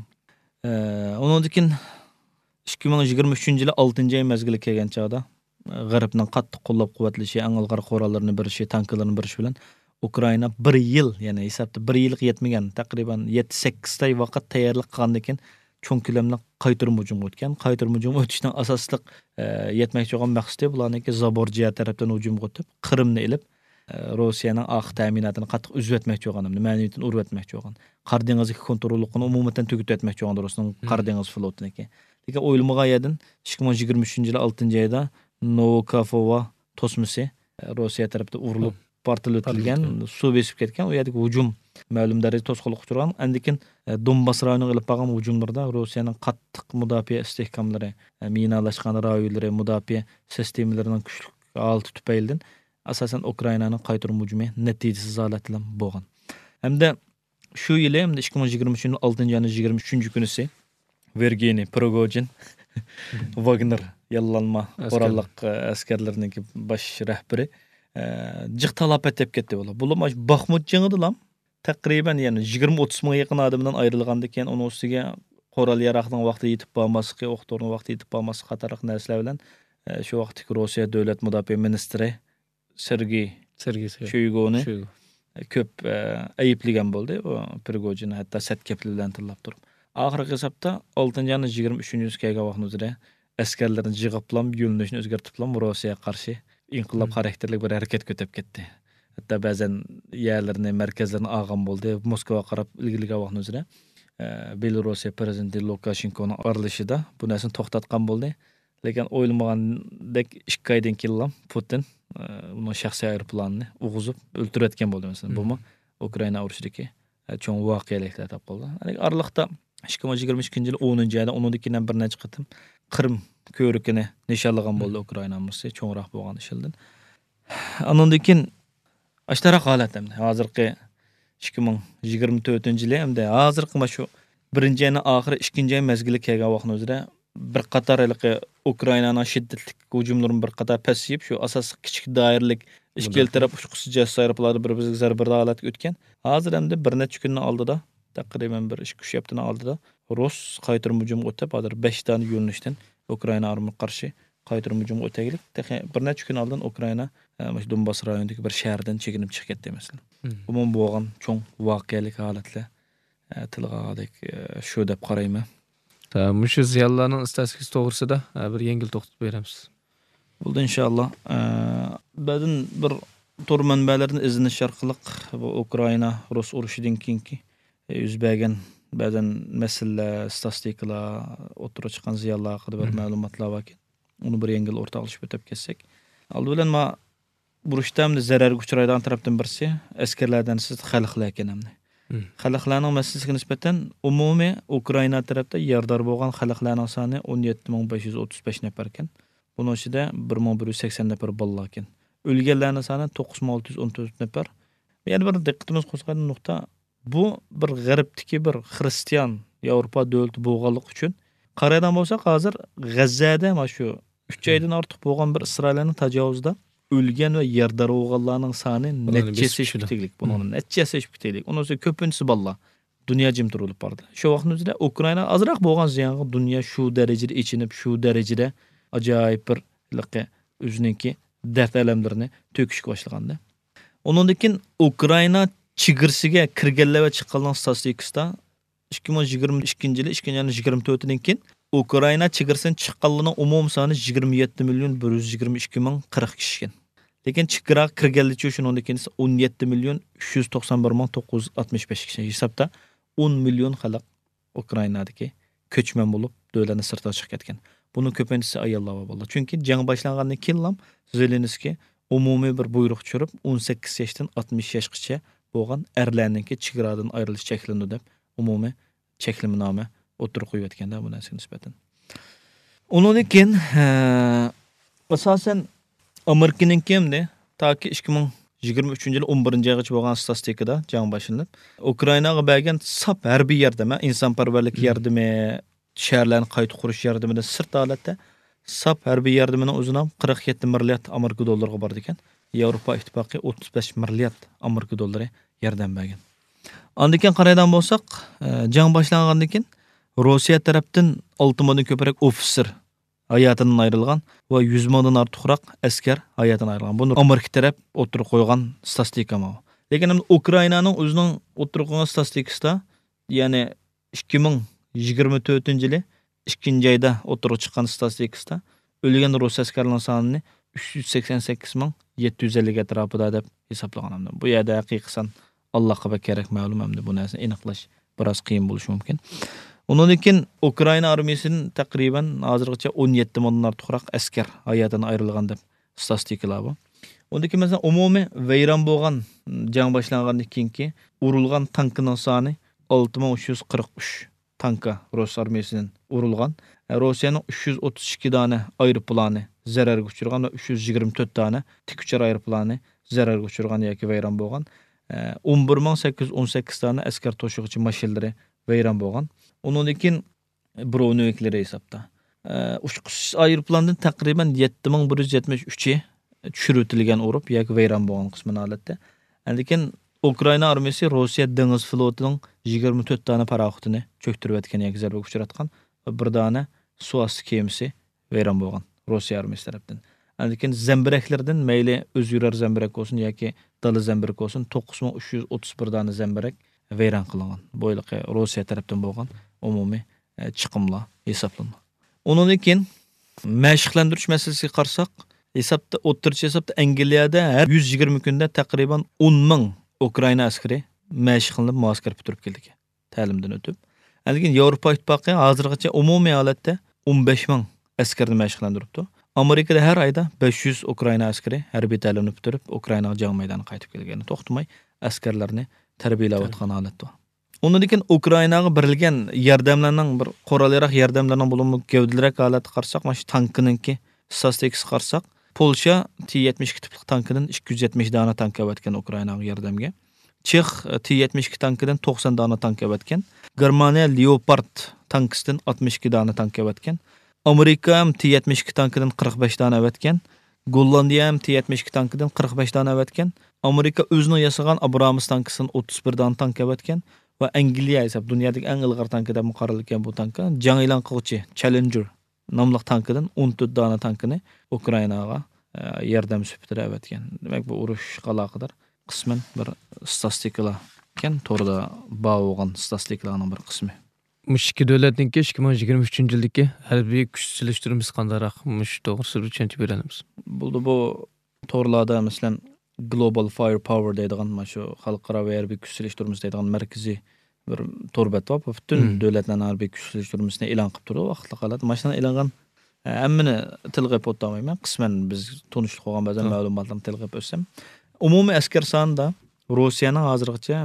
Speaker 11: Undan keyin 2023-yil 6-oy mezgili kelgan chaqda G'arbning qattiq qo'llab-quvvatlashi, eng ilg'or qurollarni berishi, tanklarni berishi bilan Ukraina 1 yil, ya'ni hisobda 1 yilga yetmagan, taqriban 7-8 oy vaqt tayyorlik qilgandan keyin cho'ng ko'lamli qaytarma hujumga o'tgan. Qaytarma hujumga o'tishning asosliq yetmoqchi bo'lgan maqsadi bularniki Zaborjiya tarafdan hujumga o'tib, Qrimni ilib, Rossiyaning oq ta'minotini qattiq uzib o'tmoqchi bo'lgan, ma'naviyatini urib o'tmoqchi bo'lgan. Qor dengizi kontrolligini umuman tugib o'tmoqchi bo'lgan Rossiyaning Qor dengizi flotiniki. Lekin o'yilmagan yerdan 2023-yil 6-oyda Novokafova tosmisi Rossiya tarafida urilib portlatilgan, suv besib ketgan. O yerdagi hujum ma'lum darajada to'sqinlik uchragan. Andikin Donbas rayoniga ilib borgan hujumlarda Rossiyaning qattiq mudofaa istehkomlari, minalashgan rayonlari, mudofaa sistemalarining kuchli holati tufaylidan asosan Ukrainaning qaytarma hujumi natijasiz holat bilan bo'lgan. Hamda shu yili 2023-yil 6-23 Vergeniy Prigojin Wagner yallanma qoralliq askarlarning bosh rahbari jiq talafot deb ketdi bular. Bular maş Bakhmut jang'idilar. Taqriban yani 20-30 ming yaqin odamdan ayrilgandan keyin uning ustiga qoral yaraqning vaqti yetib bo'lmasligi, o'qtorning vaqti yetib bo'lmasligi qatorliq narsalar bilan shu vaqtdagi Rossiya davlat mudofaa ministri Sergey Shoyguni ko'p ayıplagan bo'ldi. O Prigojinni hatto satkapli bilan tillab turib. Oxirgi hisobda 6-23 kelgan vaqtda askarlarni jig'iblam yo'llanishni o'zgartirib Rossiyaga qarshi inqilob xarakterli bir harakat ko'tab ketdi. Hatta ba'zan yerlarni, markazlarni olgan bo'ldi. Moskvaga qarab ilgiliga vaqtda Belorussiya prezidenti Lukashenkoning aralashishida bu narsani to'xtatgan bo'ldi. Lekin o'ylamagandek 2 oydan keyin Putin uning shaxsiy aeroplanini o'g'izib o'ltirayotgan bo'ldi masalan. Bu Ukraina urushidagi cho'ng voqealiklar deb qoldi. Araliqda 2022-yil 10-oyda uningdan bir necha qatim Qrim ko'rikini nishonlagan bo'ldi Ukrainamiz cho'ngroq bo'lgan ishildan. Andan keyin ashtaroq holat hamda hozirgi 2024-yil hamda hozirgi mana shu 1-oyning oxiri 2-oy mezgili kelgan vaqtda bir qator Ukrainaning shiddatli hujumlarini bir qator pasayib shu asosiy kichik doiralik ish keltirib ushqusiz aeroplanlar bir-biriga zarba holatga o'tgan. Hozir hamda bir necha kunning oldida taqriban bir 2-3 haftaning oldida Rus qaytarma hujumga o'tib, hozir 5 dona yo'nalishdan Ukraina armiga qarshi qaytarma hujumga o'taylik. Bir necha kun oldin Ukraina mana Donbas rayonidagi bir shahardan chekinib chiqib ketdi masalan. Umum bo'lgan cho'ng voqealik holatlar tilga oldik shu deb qarayman.
Speaker 6: Mushu ziyonlarning istatistikasi to'g'risida bir yengil to'xtatib beramiz.
Speaker 11: Bo'ldi inshaalloh. Ba'zan bir tur manbalardan izlanish orqali bu Ukraina Rus urushidan keyingi yuz bergan ba'zan masalalar, statistikalar, o'tirib chiqqan ziyonlar haqida bir ma'lumotlar bor ekan. Uni bir yengil o'rtoqlashib o'tib ketsak. Aldi bilan ma urushdan zararga uchraydigan tarafdan birisi askarlardan siz xalqlar ekan hamda. Xalqlarning masalasiga nisbatan umumiy Ukraina tarafda yordar bo'lgan xalqlarning soni 17535 nafar ekan. Buning ichida 1180 nafar bolalar ekan. O'lganlarning soni 9614 nafar. Yana bir diqqatimiz qo'zg'agan nuqta bu bir g'arbdagi bir xristian Yevropa davlati bo'lganligi uchun qaradan bo'lsak hozir G'azzada mana shu 3 oydan ortiq bo'lgan bir Isroilning tajovuzida o'lgan va yerdar bo'lganlarning soni nechtasi ishbitiklik. Buning nechtasi ishbitiklik. Unisi ko'pinchisi bolalar. Dunyo jim turilib bordi. Shu vaqtda Ukraina azroq bo'lgan ziyonga dunyo shu darajada ichinib, shu darajada ajoyib bir o'ziniki dard alamlarini to'kishga boshlaganda. Undan keyin Ukraina chegirsiga kirganlar va chiqqanlar statistikasida 2022-yil 2024-dan keyin Ukraina chegirsidan chiqqanlarning umum soni 27.122.040 kishi ekan. Lekin chegara kirganlar shundan keyin 17.391.965 kishi. Hisobda 10 million xalq Ukrainadagi ko'chman bo'lib, davlatdan sirtga chiqib ketgan. Buning ko'pinchisi ayollar bo'ldi. Chunki jang boshlangandan keyin Zelenskiy umumiy bir buyruq tushirib 18 yoshdan 60 yoshgacha bo'lgan erlarninki chegaradan ayrilish cheklandi deb umumiy cheklimnoma o'tirib qo'yayotganda bu narsaga nisbatan. Undan keyin asosan Amerikaning kimdi? Taki 2023-yil 11-oygacha bo'lgan statistikada jang boshlanib, Ukrainaga bergan sap harbiy yordam, insonparvarlik yordami, shaharlarni qayta qurish yordamidan sirt holatda sap harbiy yordamining o'zining 47 milliard Amerika dollariga bor ekan. Yevropa ittifoqi 35 milliard Amerika dollari yordam bergan. Ondan keyin qaraydan bo'lsak, jang boshlangandan keyin Rossiya tarafdan 6 mingdan ko'proq ofitser hayotidan ayrilgan va 100 mingdan ortiqroq askar hayotidan ayrilgan. Buni Amerika taraf o'tirib qo'ygan statistika bu. Lekin Ukrainaning o'zining o'tirib qo'ygan statistikasida, ya'ni 2024-yili 2-oyda o'tirib chiqqan statistikasida o'lgan rus askarlarning sonini 388.750 atrofida deb hisoblagan. Bu yerda haqiqatan Allohga kerak ma'lum hamda bu narsani aniqlash biroz qiyin bo'lishi mumkin. Undan keyin Ukraina armiyasining taqriban hozirgacha 17 mingdan ortiqroq askar hayotini ayrilgan deb statistikalar bor. Undan keyin mesela umumiy vayron bo'lgan jang boshlangandan keyingi urilgan tankning soni 6343 tanka Rus armiyasining urilgan. Rossiyaning 332 dona aeroplani zararga uchirgan va 324 dona tik uchar aeroplani zararga uchirgan yoki vayron bo'lgan. 11818 dona askar to'shig'ichi mashinalari vayron bo'lgan. Undan keyin Browniklari hisobda. Uçquş aeroplandan taqriban 7173 tushiritilgan urib yoki vayron bo'lgan qismini holatda. Lekin Ukraina armiyasi Rossiya dengiz flotining 24 dona paraxotini cho'ktirib o'tgan yoki zarba uchratgan va bir dona suvosti kemasi vayron bo'lgan Rossiya armiyasi tarafdan. Lekin zambiraklardan mayli o'z yurar zambirak bo'lsin yoki dala zambirak bo'lsin 9331 dona zambirak vayron qilingan. Bo'yliqi Rossiya tarafdan bo'lgan umumiy chiqimlar hisoblanadi. Undan keyin mashqlantirish masalasiga qarsak, hisobda o'ttirchi hisobda Angliyada har 120 kunda taqriban 10 ming Ukraina askari mashqlanib muaskar bitirib keldi. Ta'limdan o'tib. Lekin Yevropa ittifoqi hozirgacha umumiy holatda 15 ming askarni mashqlantiribdi. Amerikada har oyda 500 Ukraina askari harbiy ta'limni bitirib Ukraina jang maydoniga qaytib kelgani to'xtamay askarlarni tarbiyalayotgan holat bor. Undan keyin Ukrainaga berilgan yordamlarning bir qurolliroq yordamlarning bo'limi gavdaliroq holat qarsak, mana shu tankininki statistikasi qarsak, Polsha T-72 tipli tankidan 270 dona tank avatgan Ukrainaga yordamga. Chex T-72 tankidan 90 dona tank avatgan. Germaniya Leopard tankisidan 62 dona tank avatgan. Amerika ham T-72 tankidan 45 dona avatgan. Gollandiya ham T-72 tankidan 45 dona avatgan. Amerika o'zini yasagan Abrams tankisidan 31 dona tank avatgan. Va Angliya esa dunyodagi eng ilg'or tank deb qaralgan bu tankka jang e'lon qiluvchi Challenger nomli tankidan 14 dona tankini Ukrainaga yordam sifatida avatgan. Demak bu urush aloqador qisman bir statistikalar ekan, to'g'rida bo'lgan statistikalarning bir qismi.
Speaker 6: Mushki davlatningki 2023-yildagi harbiy kuch silishtirimiz qandaroq mush to'g'risida tushuncha beramiz.
Speaker 11: Bu to'g'rilarda masalan Global Firepower deydigan shu xalqaro harbiy kuch silishtirimiz deydigan markaziy bir torbat var. Bütün davlatlarning harbiy kuch silishtirmasini e'lon qilib turdi. Vaqtli holat mashina e'longan hammani tilg'ib o'tmayman. Qisman biz tunishlik qilgan ba'zan ma'lumotlarni tilg'ib o'tsam, umumiy askar sonida Rossiyaning hozirgacha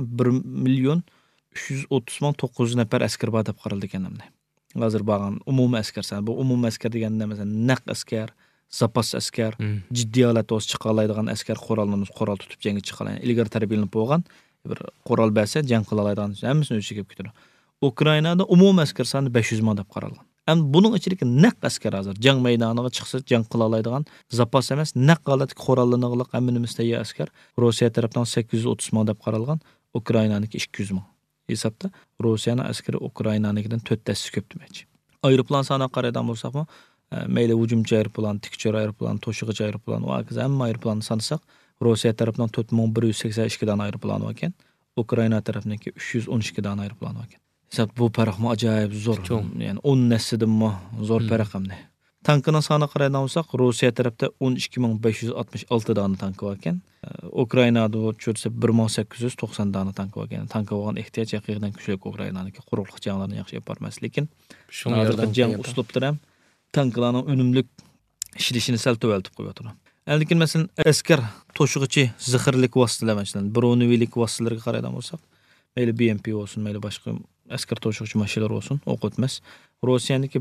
Speaker 11: 1,330,900 nafar askar bor deb qaraldi ekan hamda. Hozir bo'lgan umumiy askar soni. Bu umumiy askar deganda masalan naq askar, zapas askar, jiddiy holatda o'z chiqa oladigan askar qurol tutib jangga chiqa oladi. Ilgari tarbiyalanib bo'lgan bir qurol bersa jang qila oladigan hammasini o'ziga kelib ketadi. Ukrainada umumiy askar soni 500 ming deb qaralgan. Ham buning ichidagi naq askar hozir jang maydoniga chiqsa jang qila oladigan zapas emas, naq holatda qurollanig'liq hammanimiz tayyor askar Rossiya tomonidan 830 ming deb qaralgan, Ukrainaniki 200 ming. Hisobda Rossiyaning askari Ukrainanikidan 4 darajasi ko'p demakchi. Aeroplan soniga qaraydigan bo'lsakmi, mayli hujumchi aeroplan, tikchor aeroplan, to'shig'ichi aeroplan va hokazo hamma aeroplanni sansak, Rossiya tomonidan 4182 dona aeroplan bor ekan, Ukraina tomonidan 312 dona aeroplan bor ekan. Hisob bu farqmi ajoyib zo'r. Ya'ni 10 neslidimi zo'r farq hamda. Tankning soniga qaraydigan bo'lsak, Rossiya tarafda 12566 dona tank bor ekan. Ukrainada cho'rsa 1890 dona tank bor ekan. Tankga bo'lgan ehtiyoj haqiqatan kuchli Ukrainaniki quruqlik janglarini yaxshi yaparmas, lekin shunga jang uslubida ham tanklarning unumli ishlashini sal to'valtib qo'yadi. Lekin masalan askar to'shig'ichi zixirlik vositalar masalan Brownivilik vositalarga qaraydigan bo'lsak, mayli BMP olsun, mayli boshqa askar to'shig'ichi mashinalar olsun, o'q o'tmas. Rossiyaniki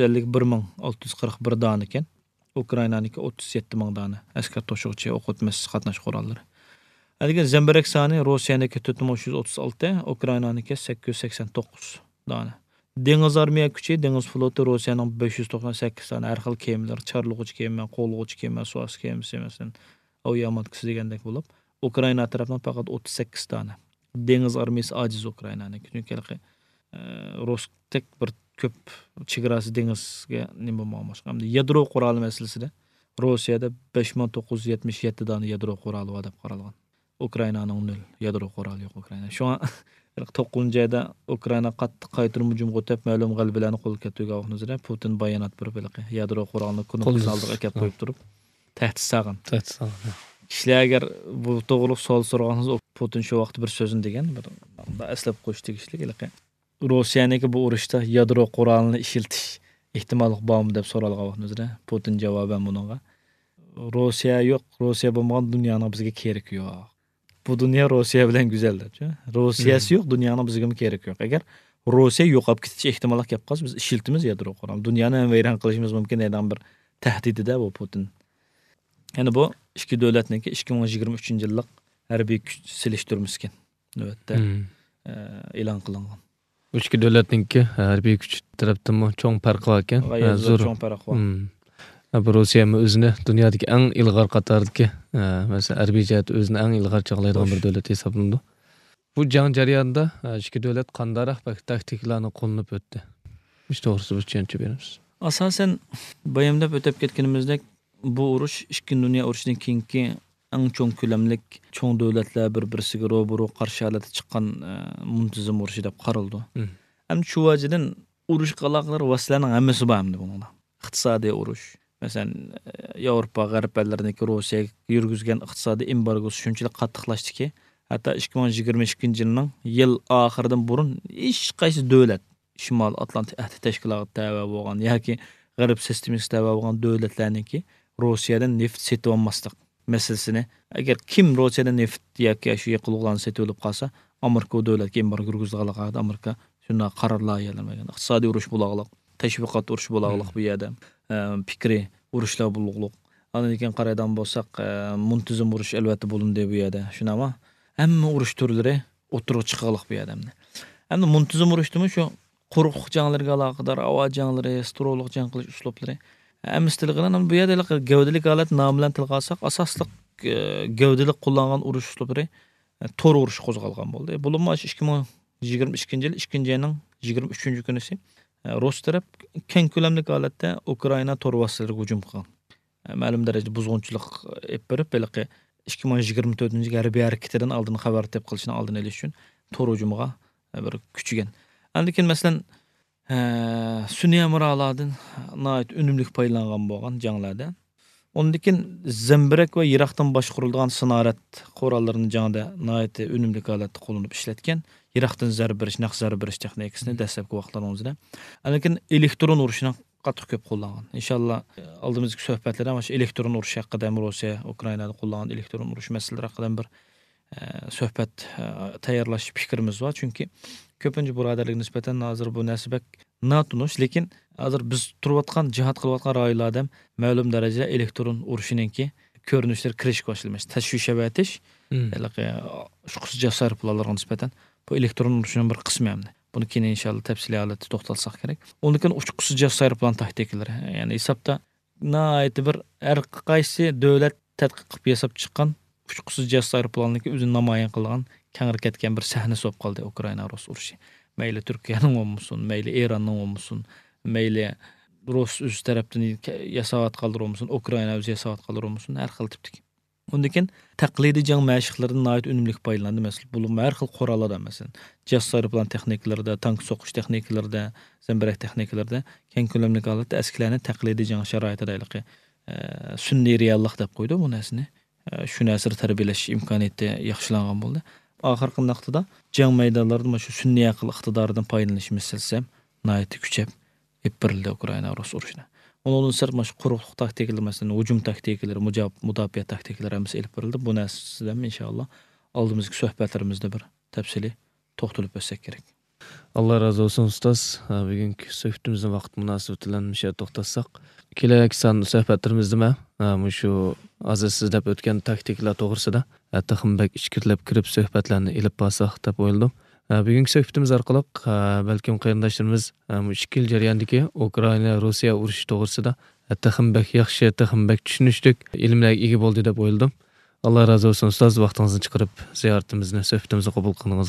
Speaker 11: 151,641 dona ekan, Ukrainaniki 37 ming dona askar to'shig'ichi o'q o'tmas qatnash qurollari. Lekin zambarak soni Rossiyaniki 4336, Ukrainaniki 889 dona. Dengiz armiya kuchi, dengiz floti Rossiyaning 598 dona har xil kemalar, charlug'uchi kema, qo'lg'uchi kema, suvosti kemasi masalan, aviamotkasi degandek bo'lib, Ukraina tomonidan faqat 38 dona. Dengiz armiyasi ojiz Ukrainaniki. Chunki Rostek bir ko'p chegarasi dengizga nima bo'lmoqchi. Hamda yadro quroli masalasida Rossiyada 5977 dona yadro quroli bor deb qaralgan. Ukrainaning 0 yadro quroli yo'q Ukraina. Shu 9-nji ayda Ukraina qattiq qaytarma hujum qo'tab ma'lum g'alabalarni qo'lga keltirgan üzere Putin bayonot berip yadro qurolni kunuz aldığı akap qo'yib turib tahdid salgan. Kişiler agar bu to'g'ri savol so'ragansiz Putin shu vaqt bir so'zini degan bir eslab qo'yish tegishli. Rossiyaniki bu urushda yadro qurolini ishiltish ehtimoli bormi deb so'ralgan vaqtimizda Putin javoban bunga Rossiya yo'q, Rossiya bo'lmagan dunyoning bizga kerak yo'q. Bu dunyo Rossiya bilan go'zal deb. Rossiyasi yo'q, dunyoning bizga kerak yo'q. Agar Rossiya yo'qolib ketish ehtimoli kelib qolsa biz ishiltimiz yadro qurol. Dunyoni vayron qilishimiz mumkin ekan bir tahdidida bu Putin. Yani bu ikki davlatniki 2023-yillik harbiy kuch silishtirmiskin navbatda e'lon qilingan.
Speaker 6: Ikki davlatniki harbiy kuch tarafdan cho'ng farq bor ekan.
Speaker 11: Zo'r cho'ng farq bor.
Speaker 6: Rossiya o'zini dunyodagi eng ilg'or qatordagi, masalan, harbiy jihat o'zini eng ilg'or chaqlaydigan bir davlat hisoblanadi. Bu jang jarayonida ikki davlat qandaroq taktikalarni qo'llanib o'tdi. Biz to'g'risi bu tushuncha beramiz.
Speaker 11: Asosan bayamdab o'tib ketganimizdek bu urush ikki dunyo urushidan keyingi eng cho'ng ko'lamlik cho'ng davlatlar bir-birisiga ro'baro qarshi holatda chiqqan muntazam urush deb qaraldi. Ham shu vajidan urush aloqalari vositalarning hammasi bor endi bunda. Iqtisodiy urush, masalan, Yevropa g'arb ellarindagi Rossiyaga yurgizgan iqtisodiy embargosi shunchalik qattiqlashdiki, hatto 2022-yilning yil oxiridan burun hech qaysi davlat Shimol Atlantik ahdi tashkiloti tava bo'lgan yoki g'arb sistemasi tava bo'lgan davlatlarniki Rossiyadan neft setib olmaslik masalasini agar kim Rossiyadan neft yoki shu yiqiluvlarni setib olib qolsa, Amerika davlatga embargo yurgizganligida Amerika shunday qarorlar yalanmagan. Iqtisodiy urush bo'lag'liq, tashviqot urush bo'lag'liq bu yerda. Fikri urushlar bo'lug'liq. Andan qaraydan bo'lsak, muntazam urush albatta bo'lindi bu yerda. Shunama hamma urush turlari o'tirib chiqaliq bu yerda. Endi muntazam urushdimi shu quruq janglarga aloqador havo janglari, strolog jang qilish uslublari amistiligidan bu yerda gavdalik holat nom bilan tilga olsak, asosliq gavdalik qo'llangan urush uslublari tor urush qo'zg'algan bo'ldi. Bo'lma 2022-yil 2-oyning 23-kunisi Rus taraf keng ko'lamli holatda Ukraina tor vositalariga hujum qilgan. Ma'lum darajada buzg'unchilik berib, belki 2024-yil harbiy harakatidan oldin xabar tep qilishni oldini olish uchun tor hujumiga bir kuchigan. Lekin masalan Sunniy Emiralardan nəhayət ünümlük paylanğan bo'lgan janglarda. Ondan Zemberek va Iroqdan boshqarilgan sinarat qurollarning jangda nəhayət ünümlük holatda qo'llanib ishlatgan. Iroqdan zarb berish, naq zarb berish texnikasini dastlabki vaqtlarimizda. Lekin elektron urushni qattiq ko'p qo'llangan. Inshaalloh oldimizgi suhbatlarda mana shu elektron urush haqida Rossiya Ukrainada qo'llangan elektron urush masalalari haqida bir suhbat tayyorlash fikrimiz bor. Chunki ko'pincha birodarlik nisbatan hozir bu nasibak natunush, lekin hozir biz turayotgan, jihad qilayotgan rayonlarda ma'lum darajada elektron urushiningki ko'rinishlar kirish boshlanmoqda. Tashvish avatish, shu xususiyat sarflarga nisbatan bu elektron urushning bir qismi hamda. Buni keyin inshaalloh tafsiliy holatda to'xtalsak kerak. Undan uch-xususiyat sarflan taktikalar, ya'ni hisobda nəhayət bir har qaysi davlat tadqiq qilib yasab chiqqan uch-xususiyat sarflaniki o'zini namoyon qilgan kengir ketgan bir sahna bo'lib qoldi Ukraina Rus urushi. Mayli Turkiyaning bo'lmasin, mayli Eronning bo'lmasin, mayli Rus o'z tarafdan yasavat qoldirolmasin, Ukraina o'zi yasavat qoldirolmasin, har xil tipdagi. Undan taqlidiy jang mashqlaridan nəhayət ünümlük paylandı. Məsələn, bu har xil qurollarda, məsələn, jassar plan texnikalarida, tank so'qish texnikalarida, zemberek texnikalarida keng ko'lamli holatda asklarning taqlidiy jang sharoitida sunniy reallik deb qo'ydi bu narsani. Shu narsani tarbiyalash imkoniyati yaxshilangan bo'ldi. Oxirgi vaqtida jang maydonlarida mana shu sunniy aql iqtidoridan foydalanish masalasi nəhayət kuchab eppirildi Ukraina Rus urushida. Onun sırf maş quruqluq taktikaları, mesela hücum taktikaları, müdafiə taktikaları hamısı elib verildi. Bu nəsədən inşallah aldığımız söhbətlərimizdə bir təfsili toxtulub ötsək kerak.
Speaker 6: Allah razı olsun ustaz. Bugünkü söhbətimizin vaxt münasibətilə müşə toxtatsaq, keləcək san söhbətlərimizdə mən şu azı sizləb ötən taktikalar toğrusida təxminbək içkirilib kirib söhbətlərini elib basaq deyə oyladım. Bugünkü söhbətimiz orqali bəlkəm qarindaşlarımız mushkil jarayondagi Ukraina Rossiya urushi to'g'risida taxminbək yaxshi, taxminbək tushunishlik ilmlarga ega bo'ldi deb o'yladim. Alloh razı olsun ustoz, vaqtingizni chiqarib ziyoratimizni, söhbətimizni qabul qilganingizga.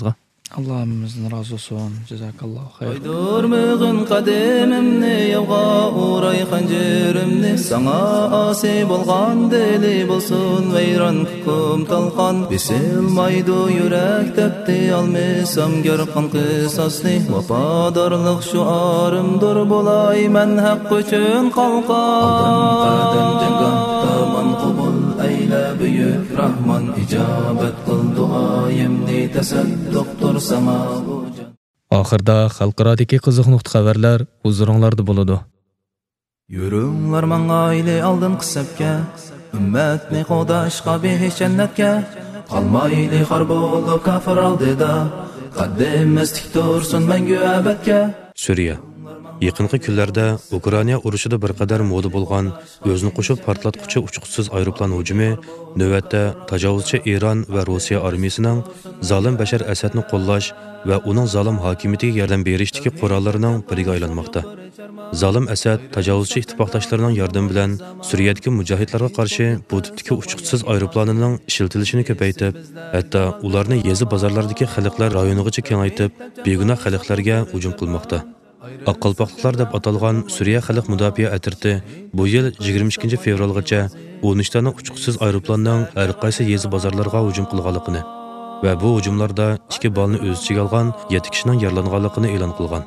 Speaker 11: Allah'ımızdan razı olsun. Cezakallahu hayır.
Speaker 3: Aydırmığın kademimni yavğa uğray xancerimni sana asi bolğan deli bolsun veyran kum talqan bisilmaydı yürek tepti almısam görqan qısasni vafadarlıq şuarımdır bolay men haqq üçün qalqan aldım qadam jangahda man qubul eyle büyük rahman icabet qıl duayimni tasadduqtur sama
Speaker 6: Oxirda xalqarodagi qiziq nuqta xabarlar huzuringlarda bo'ladi.
Speaker 3: Yürünglar mangayli aldın qısabka ümmetni qodaşqa behiş cennetke qalmayli xar bolup kafir aldıda qaddimiz tik tursun mengü abadke
Speaker 12: Suriya Yaqinqi kunlarda Ukraina urushida bir qadar moda bo'lgan o'zni qo'shib portlatquchi uchuqsiz aeroplan hujumi navbatda tajovuzchi Iran va Rossiya armiyasining zolim Bashar Asadni qo'llash va uning zolim hokimiyatiga yordam berishdagi qurollarining biriga aylanmoqda. Zolim Asad tajovuzchi ittifoqdoshlarining yordami bilan Suriyadagi mujohidlarga qarshi bu tipdagi uchuqsiz aeroplanining ishlatilishini ko'paytirib, hatto ularni yezi bozorlardagi xalqlar rayonigacha kengaytirib, begunoh xalqlarga hujum qilmoqda. Oqqalpoqliklar deb atalgan Suriya xalq mudofaa atirti bu yil 22 fevralgacha 13 ta uchuqsiz aeroplanning har qaysi yezi bozorlarga hujum qilganligini va bu hujumlarda 2 balni o'z ichiga olgan 7 kishining yaralanganligini e'lon qilgan.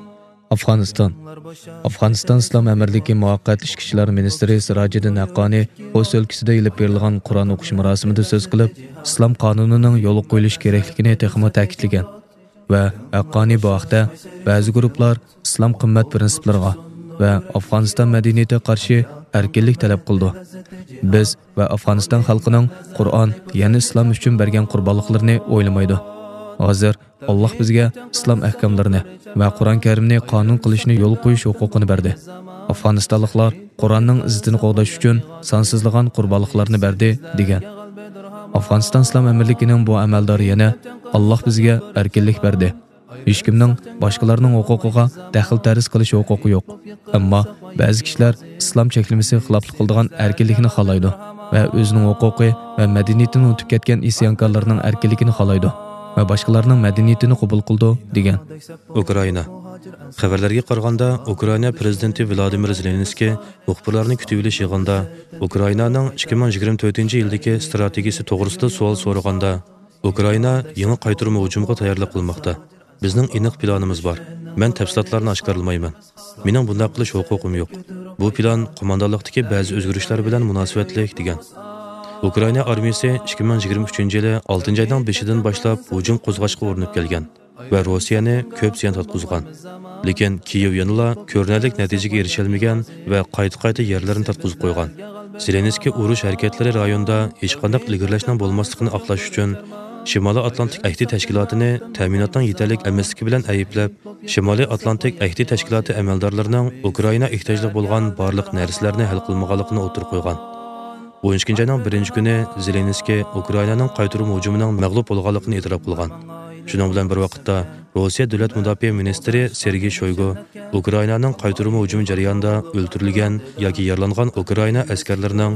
Speaker 6: Afg'oniston Islom Amirligi muvaqqat ishchi ishlar ministri Sirajiddin Haqqani O'z o'lkasida ilib berilgan Qur'on o'qish marosimida so'z qilib, islom qonunining yo'l qo'yilish kerakligini texmo ta'kidlagan. Va Haqqani bu vaqtda ba'zi guruhlar islom qimmat prinsiplariga va Afg'oniston madaniyatiga qarshi erkinlik talab qildi. Biz va Afg'oniston xalqining Qur'on, ya'ni islom uchun bergan qurbonliklarini o'ylamaydi. Hozir Alloh bizga islom ahkomlarini va Qur'on Karimni qonun qilishni yo'l qo'yish huquqini berdi. Afg'onistonliklar Qur'onning izzatini qo'g'dash uchun sonsizlagan qurbonliqlarni berdi degan. Afg'oniston Islom Amirligining bu amaldori yana Alloh bizga erkinlik berdi. Hech kimning boshqalarning huquqiga daxl-tariz qilish huquqi yo'q. Ammo ba'zi kishilar islom cheklamasi xiloflik qiladigan erkinlikni xohlaydi va o'zining huquqi va madaniyatini unutib ketgan isyonkorlarning erkinligini xohlaydi va boshqalarning madaniyatini qabul qildi degan.
Speaker 12: Ukraina xabarlarga qaraganda Ukraina prezidenti Vladimir Zelenskiy muxbirlarni kutib olish yig'inida Ukrainaning 2024-yildagi strategiyasi to'g'risida savol so'raganda Ukraina yangi qaytarma hujumga tayyorlik qilmoqda. Bizning aniq planimiz bor. Men tafsilotlarni oshkorlamayman. Mening bunday qilish huquqim yo'q. Bu plan qo'mondonlikdagi ba'zi o'zgarishlar bilan munosabatli degan. Ukraina armiyasi 2023-yili 6-oyning 5-idan boshlab hujum qo'zg'ashga urinib kelgan va Rossiyani ko'p ziyon yetkazgan. Lekin Kiyev yanıla ko'rinarli natijaga erishalmagan va qayta yerlarini tatqizib qo'ygan. Zelenskiy urush harakatlari rayonda hech qanday ilgirlashning bo'lmasligini aqlash uchun Shimoliy Atlantik ahdi tashkilotini ta'minotning yetarlik emasligi bilan ayblab, Shimoliy Atlantik ahdi tashkiloti amaldorlarining Ukraina ehtiyojli bo'lgan barliq narsalarni hal qilmaganligini o'tirib qo'ygan. 12-oyning 1-kuni Zelenskiy Ukrainaning qaytarma hujumining mag'lub bo'lganligini e'tirof qilgan. Shuning bilan bir vaqtda Rossiya davlat mudofaa ministri Sergey Shoygu Ukrainaning qaytarma hujumi jarayonida o'ldirilgan yoki yaralangan Ukraina askarlarining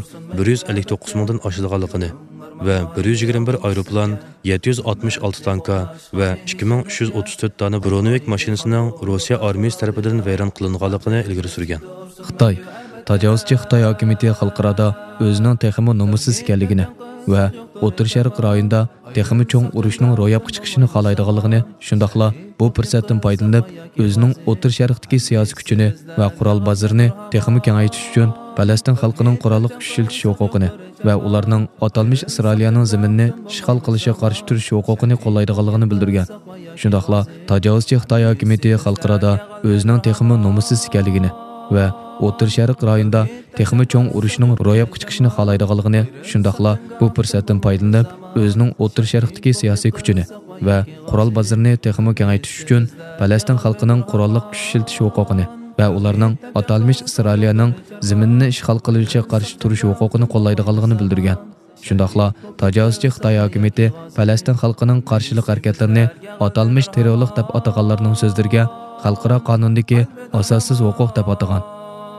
Speaker 12: 159 mingdan oshadiganligini va 121 aeroplan, 766 tanka va 2334 dona Bronovik mashinasining Rossiya armiyasi tomonidan vayron qilinganligini ilgari surgan.
Speaker 6: Xitoy tajovuzchi Xitoy hokimiyati xalqaro o'zining texmo nomusiz ekanligini va O'rta Sharq rayonida texmo cho'ng urushning ro'yobga chiqishini xohlaydiganligini, shundaqla bu fursatdan foydalanib o'zining O'rta Sharqdagi siyosiy kuchini va qurol bozorini texmo kengaytirish uchun Falastin xalqining qurolli kuch ishlatish huquqini va ularning atalmish Isroiliyaning zaminini ishg'ol qilishiga qarshi turish huquqini qo'llaydiganligini bildirgan. Shundaqla tajovuzchi Xitoy hokimiyati xalqaro o'zining texmo nomusiz ekanligini va O'rta Sharq rayonida texmo cho'ng urushning ro'yobga chiqishini xohlaydiganligini, shundaqla bu fursatdan foydalanib o'zining O'rta Sharqdagi siyosiy kuchini va qurol bozorini texmo kengaytirish uchun Falastin xalqining qurolli kuch ishlatish huquqini va ularning atalmish Isroiliyaning zaminini ishg'ol qilishiga qarshi turish huquqini qo'llaydiganligini bildirgan. Shundaqla tajovuzchi Xitoy hokimiyati Falastin xalqining qarshilik harakatlarini atalmish terrorlik deb ataganlarning so'zlariga xalqaro qonundagi asossiz huquq deb atagan.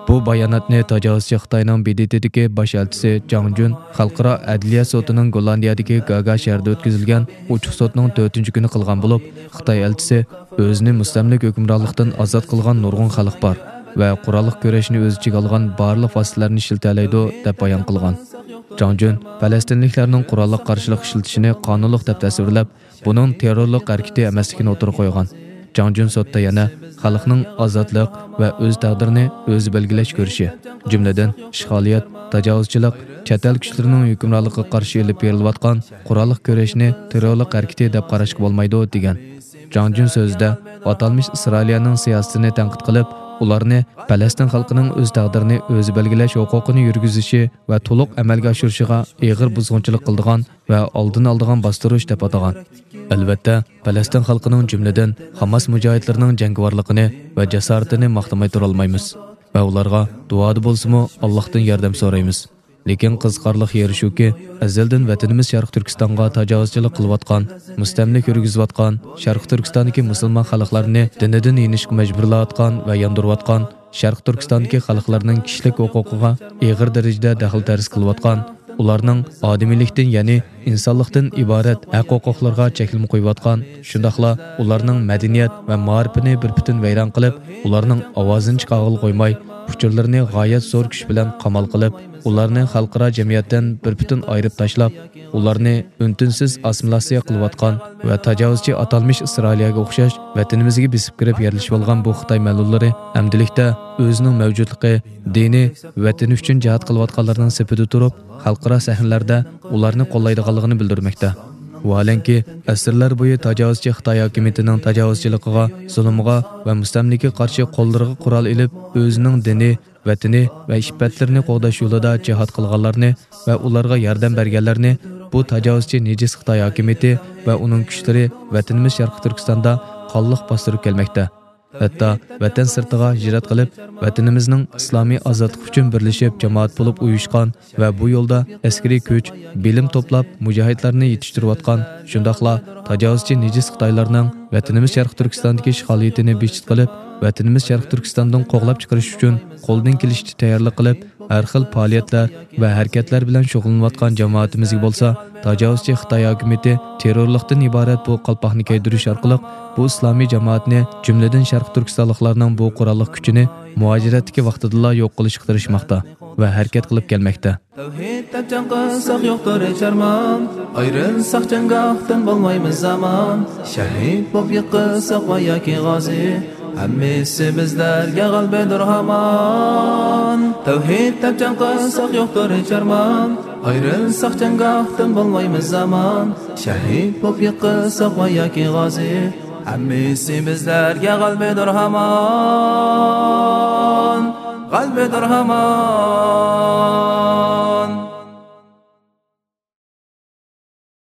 Speaker 6: Bu bayonotni tajovuzchi Xitoyning BDTdagi bosh elchisi Jang Jun xalqaro adliya sotining Gollandiyadagi Gaga shahrida o'tkazilgan ochiq sotning 4-kuni qilgan bo'lib, Xitoy elchisi o'zini mustamlik hukmronlikdan ozod qilgan nurg'un xalq bor va qurolliq kurashni o'z ichiga olgan barliq vositalarni ishiltalaydi deb bayon qilgan. Jang Jun falastinliklarning qurolliq qarshilik ishlatishini qonunliq deb tasvirlab, buning terrorlik harakati emasligini o'tirib qo'ygan. Jang Jun sotda yana xalqning ozodlik va o'z taqdirini o'zi belgilash ko'rishi, jumladan ishg'oliyat, tajovuzchilik, chet el kuchlarining hukmronligiga qarshi olib berilayotgan qurolliq kurashni terrorlik harakati deb qarashga bo'lmaydi degan. Jang Jun so'zida atalmish Isroiliyaning siyosatini tanqid qilib, ularni Falastin xalqining o'z taqdirini o'zi belgilash huquqini yurgizishi va to'liq amalga oshirishiga og'ir buzg'unchilik qildigan va oldin oldigan bostirish deb atagan. Albatta, Falastin xalqining jumladan Hamas mujohidlarining jangovarligini va jasoratini maqtamay tura olmaymiz va ularga duoda bo'lsa-mu Allohdan yordam so'raymiz. Lekin qiziqarli yeri shuki, azaldan vatanimiz Sharq Turkistonga tajovuzchilik qilayotgan, mustamlik yurgizayotgan, Sharq Turkistondagi musulmon xalqlarni dinidan yenishga majburlayotgan va yondirayotgan, Sharq Turkistondagi xalqlarning kishilik huquqiga og'ir darajada daxl-tarz qilayotgan, ularning odamiylikdan, ya'ni insonlikdan iborat haq-huquqlarga cheklama qo'yayotgan, shundaqla ularning madaniyat va ma'rifini bir butun vayron qilib, ularning ovozini chiqarib qo'ymay, uchurlarni g'oyat zo'r kuch bilan qamal qilib, ularni xalqaro jamiyatdan bir butun ayirib tashlab, ularni untinsiz assimilyatsiya qilayotgan va tajovuzchi atalmish Isroiliyaga o'xshash vatanimizga besib kirib yerlashib olgan bu Xitoy ma'lullari amdilikda o'zining mavjudligi, dini, vatani uchun jihad qilayotganlarning safida turib, xalqaro sahnalarda ularni qo'llaydiganligini bildirmoqda. Vaholanki, asrlar bo'yi tajovuzchi Xitoy hukumatining tajovuzchiligiga, zulmiga va mustamlikaga qarshi qo'llariga qurol ilib, o'zining dini, vatani va ishbatlarini qo'g'dash yo'lida jihad qilganlarni va ularga yordam berganlarni bu tajovuzchi nejis Xitoy hukumati va uning kuchlari vatanimiz Sharq Turkistonda qonliq bostirib kelmoqda. Hatto vatan sirtiga hijrat qilib, vatanimizning islomiy ozodlik uchun birlashib jamoat bo'lib uyushgan va bu yo'lda askariy kuch, bilim to'plab mujohidlarni yetishtirayotgan, shundaqla tajovuzchi nejis Xitoylarning vatanimiz Sharq Turkistondagi ishg'oliyatini bechit qilib, vatanimiz Sharq Turkistondan qo'g'lab chiqarish uchun qo'ldan kelishni tayyorlik qilib, har xil faoliyatlar va harakatlar bilan shug'ullanayotgan jamoatimizga bo'lsa, tajovuzchi Xitoy hukumati terrorlikdan iborat bu qalpoqni kaydirish orqali bu islomiy jamoatni, jumladan Sharq Turkistonliklarning bu qurolliq kuchini muajiratdagi vaqtida yo'q qilishga tirishmoqda va harakat qilib kelmoqda.
Speaker 3: Tavhidda can qilsak yo'qdir charmon, ayrilsak janggohdan bo'lmaymiz zamon, shahid bo'lib yiqilsak va yoki g'ozi, hammasi bizlarga g'albadir hamon. Tavhidda can qilsak yo'qdir charmon, ayrilsak janggohdan bo'lmaymiz zamon, shahid bo'lib yiqilsak va yoki g'ozi, hammasi bizlarga g'albadir hamon. Qalbidir hamon.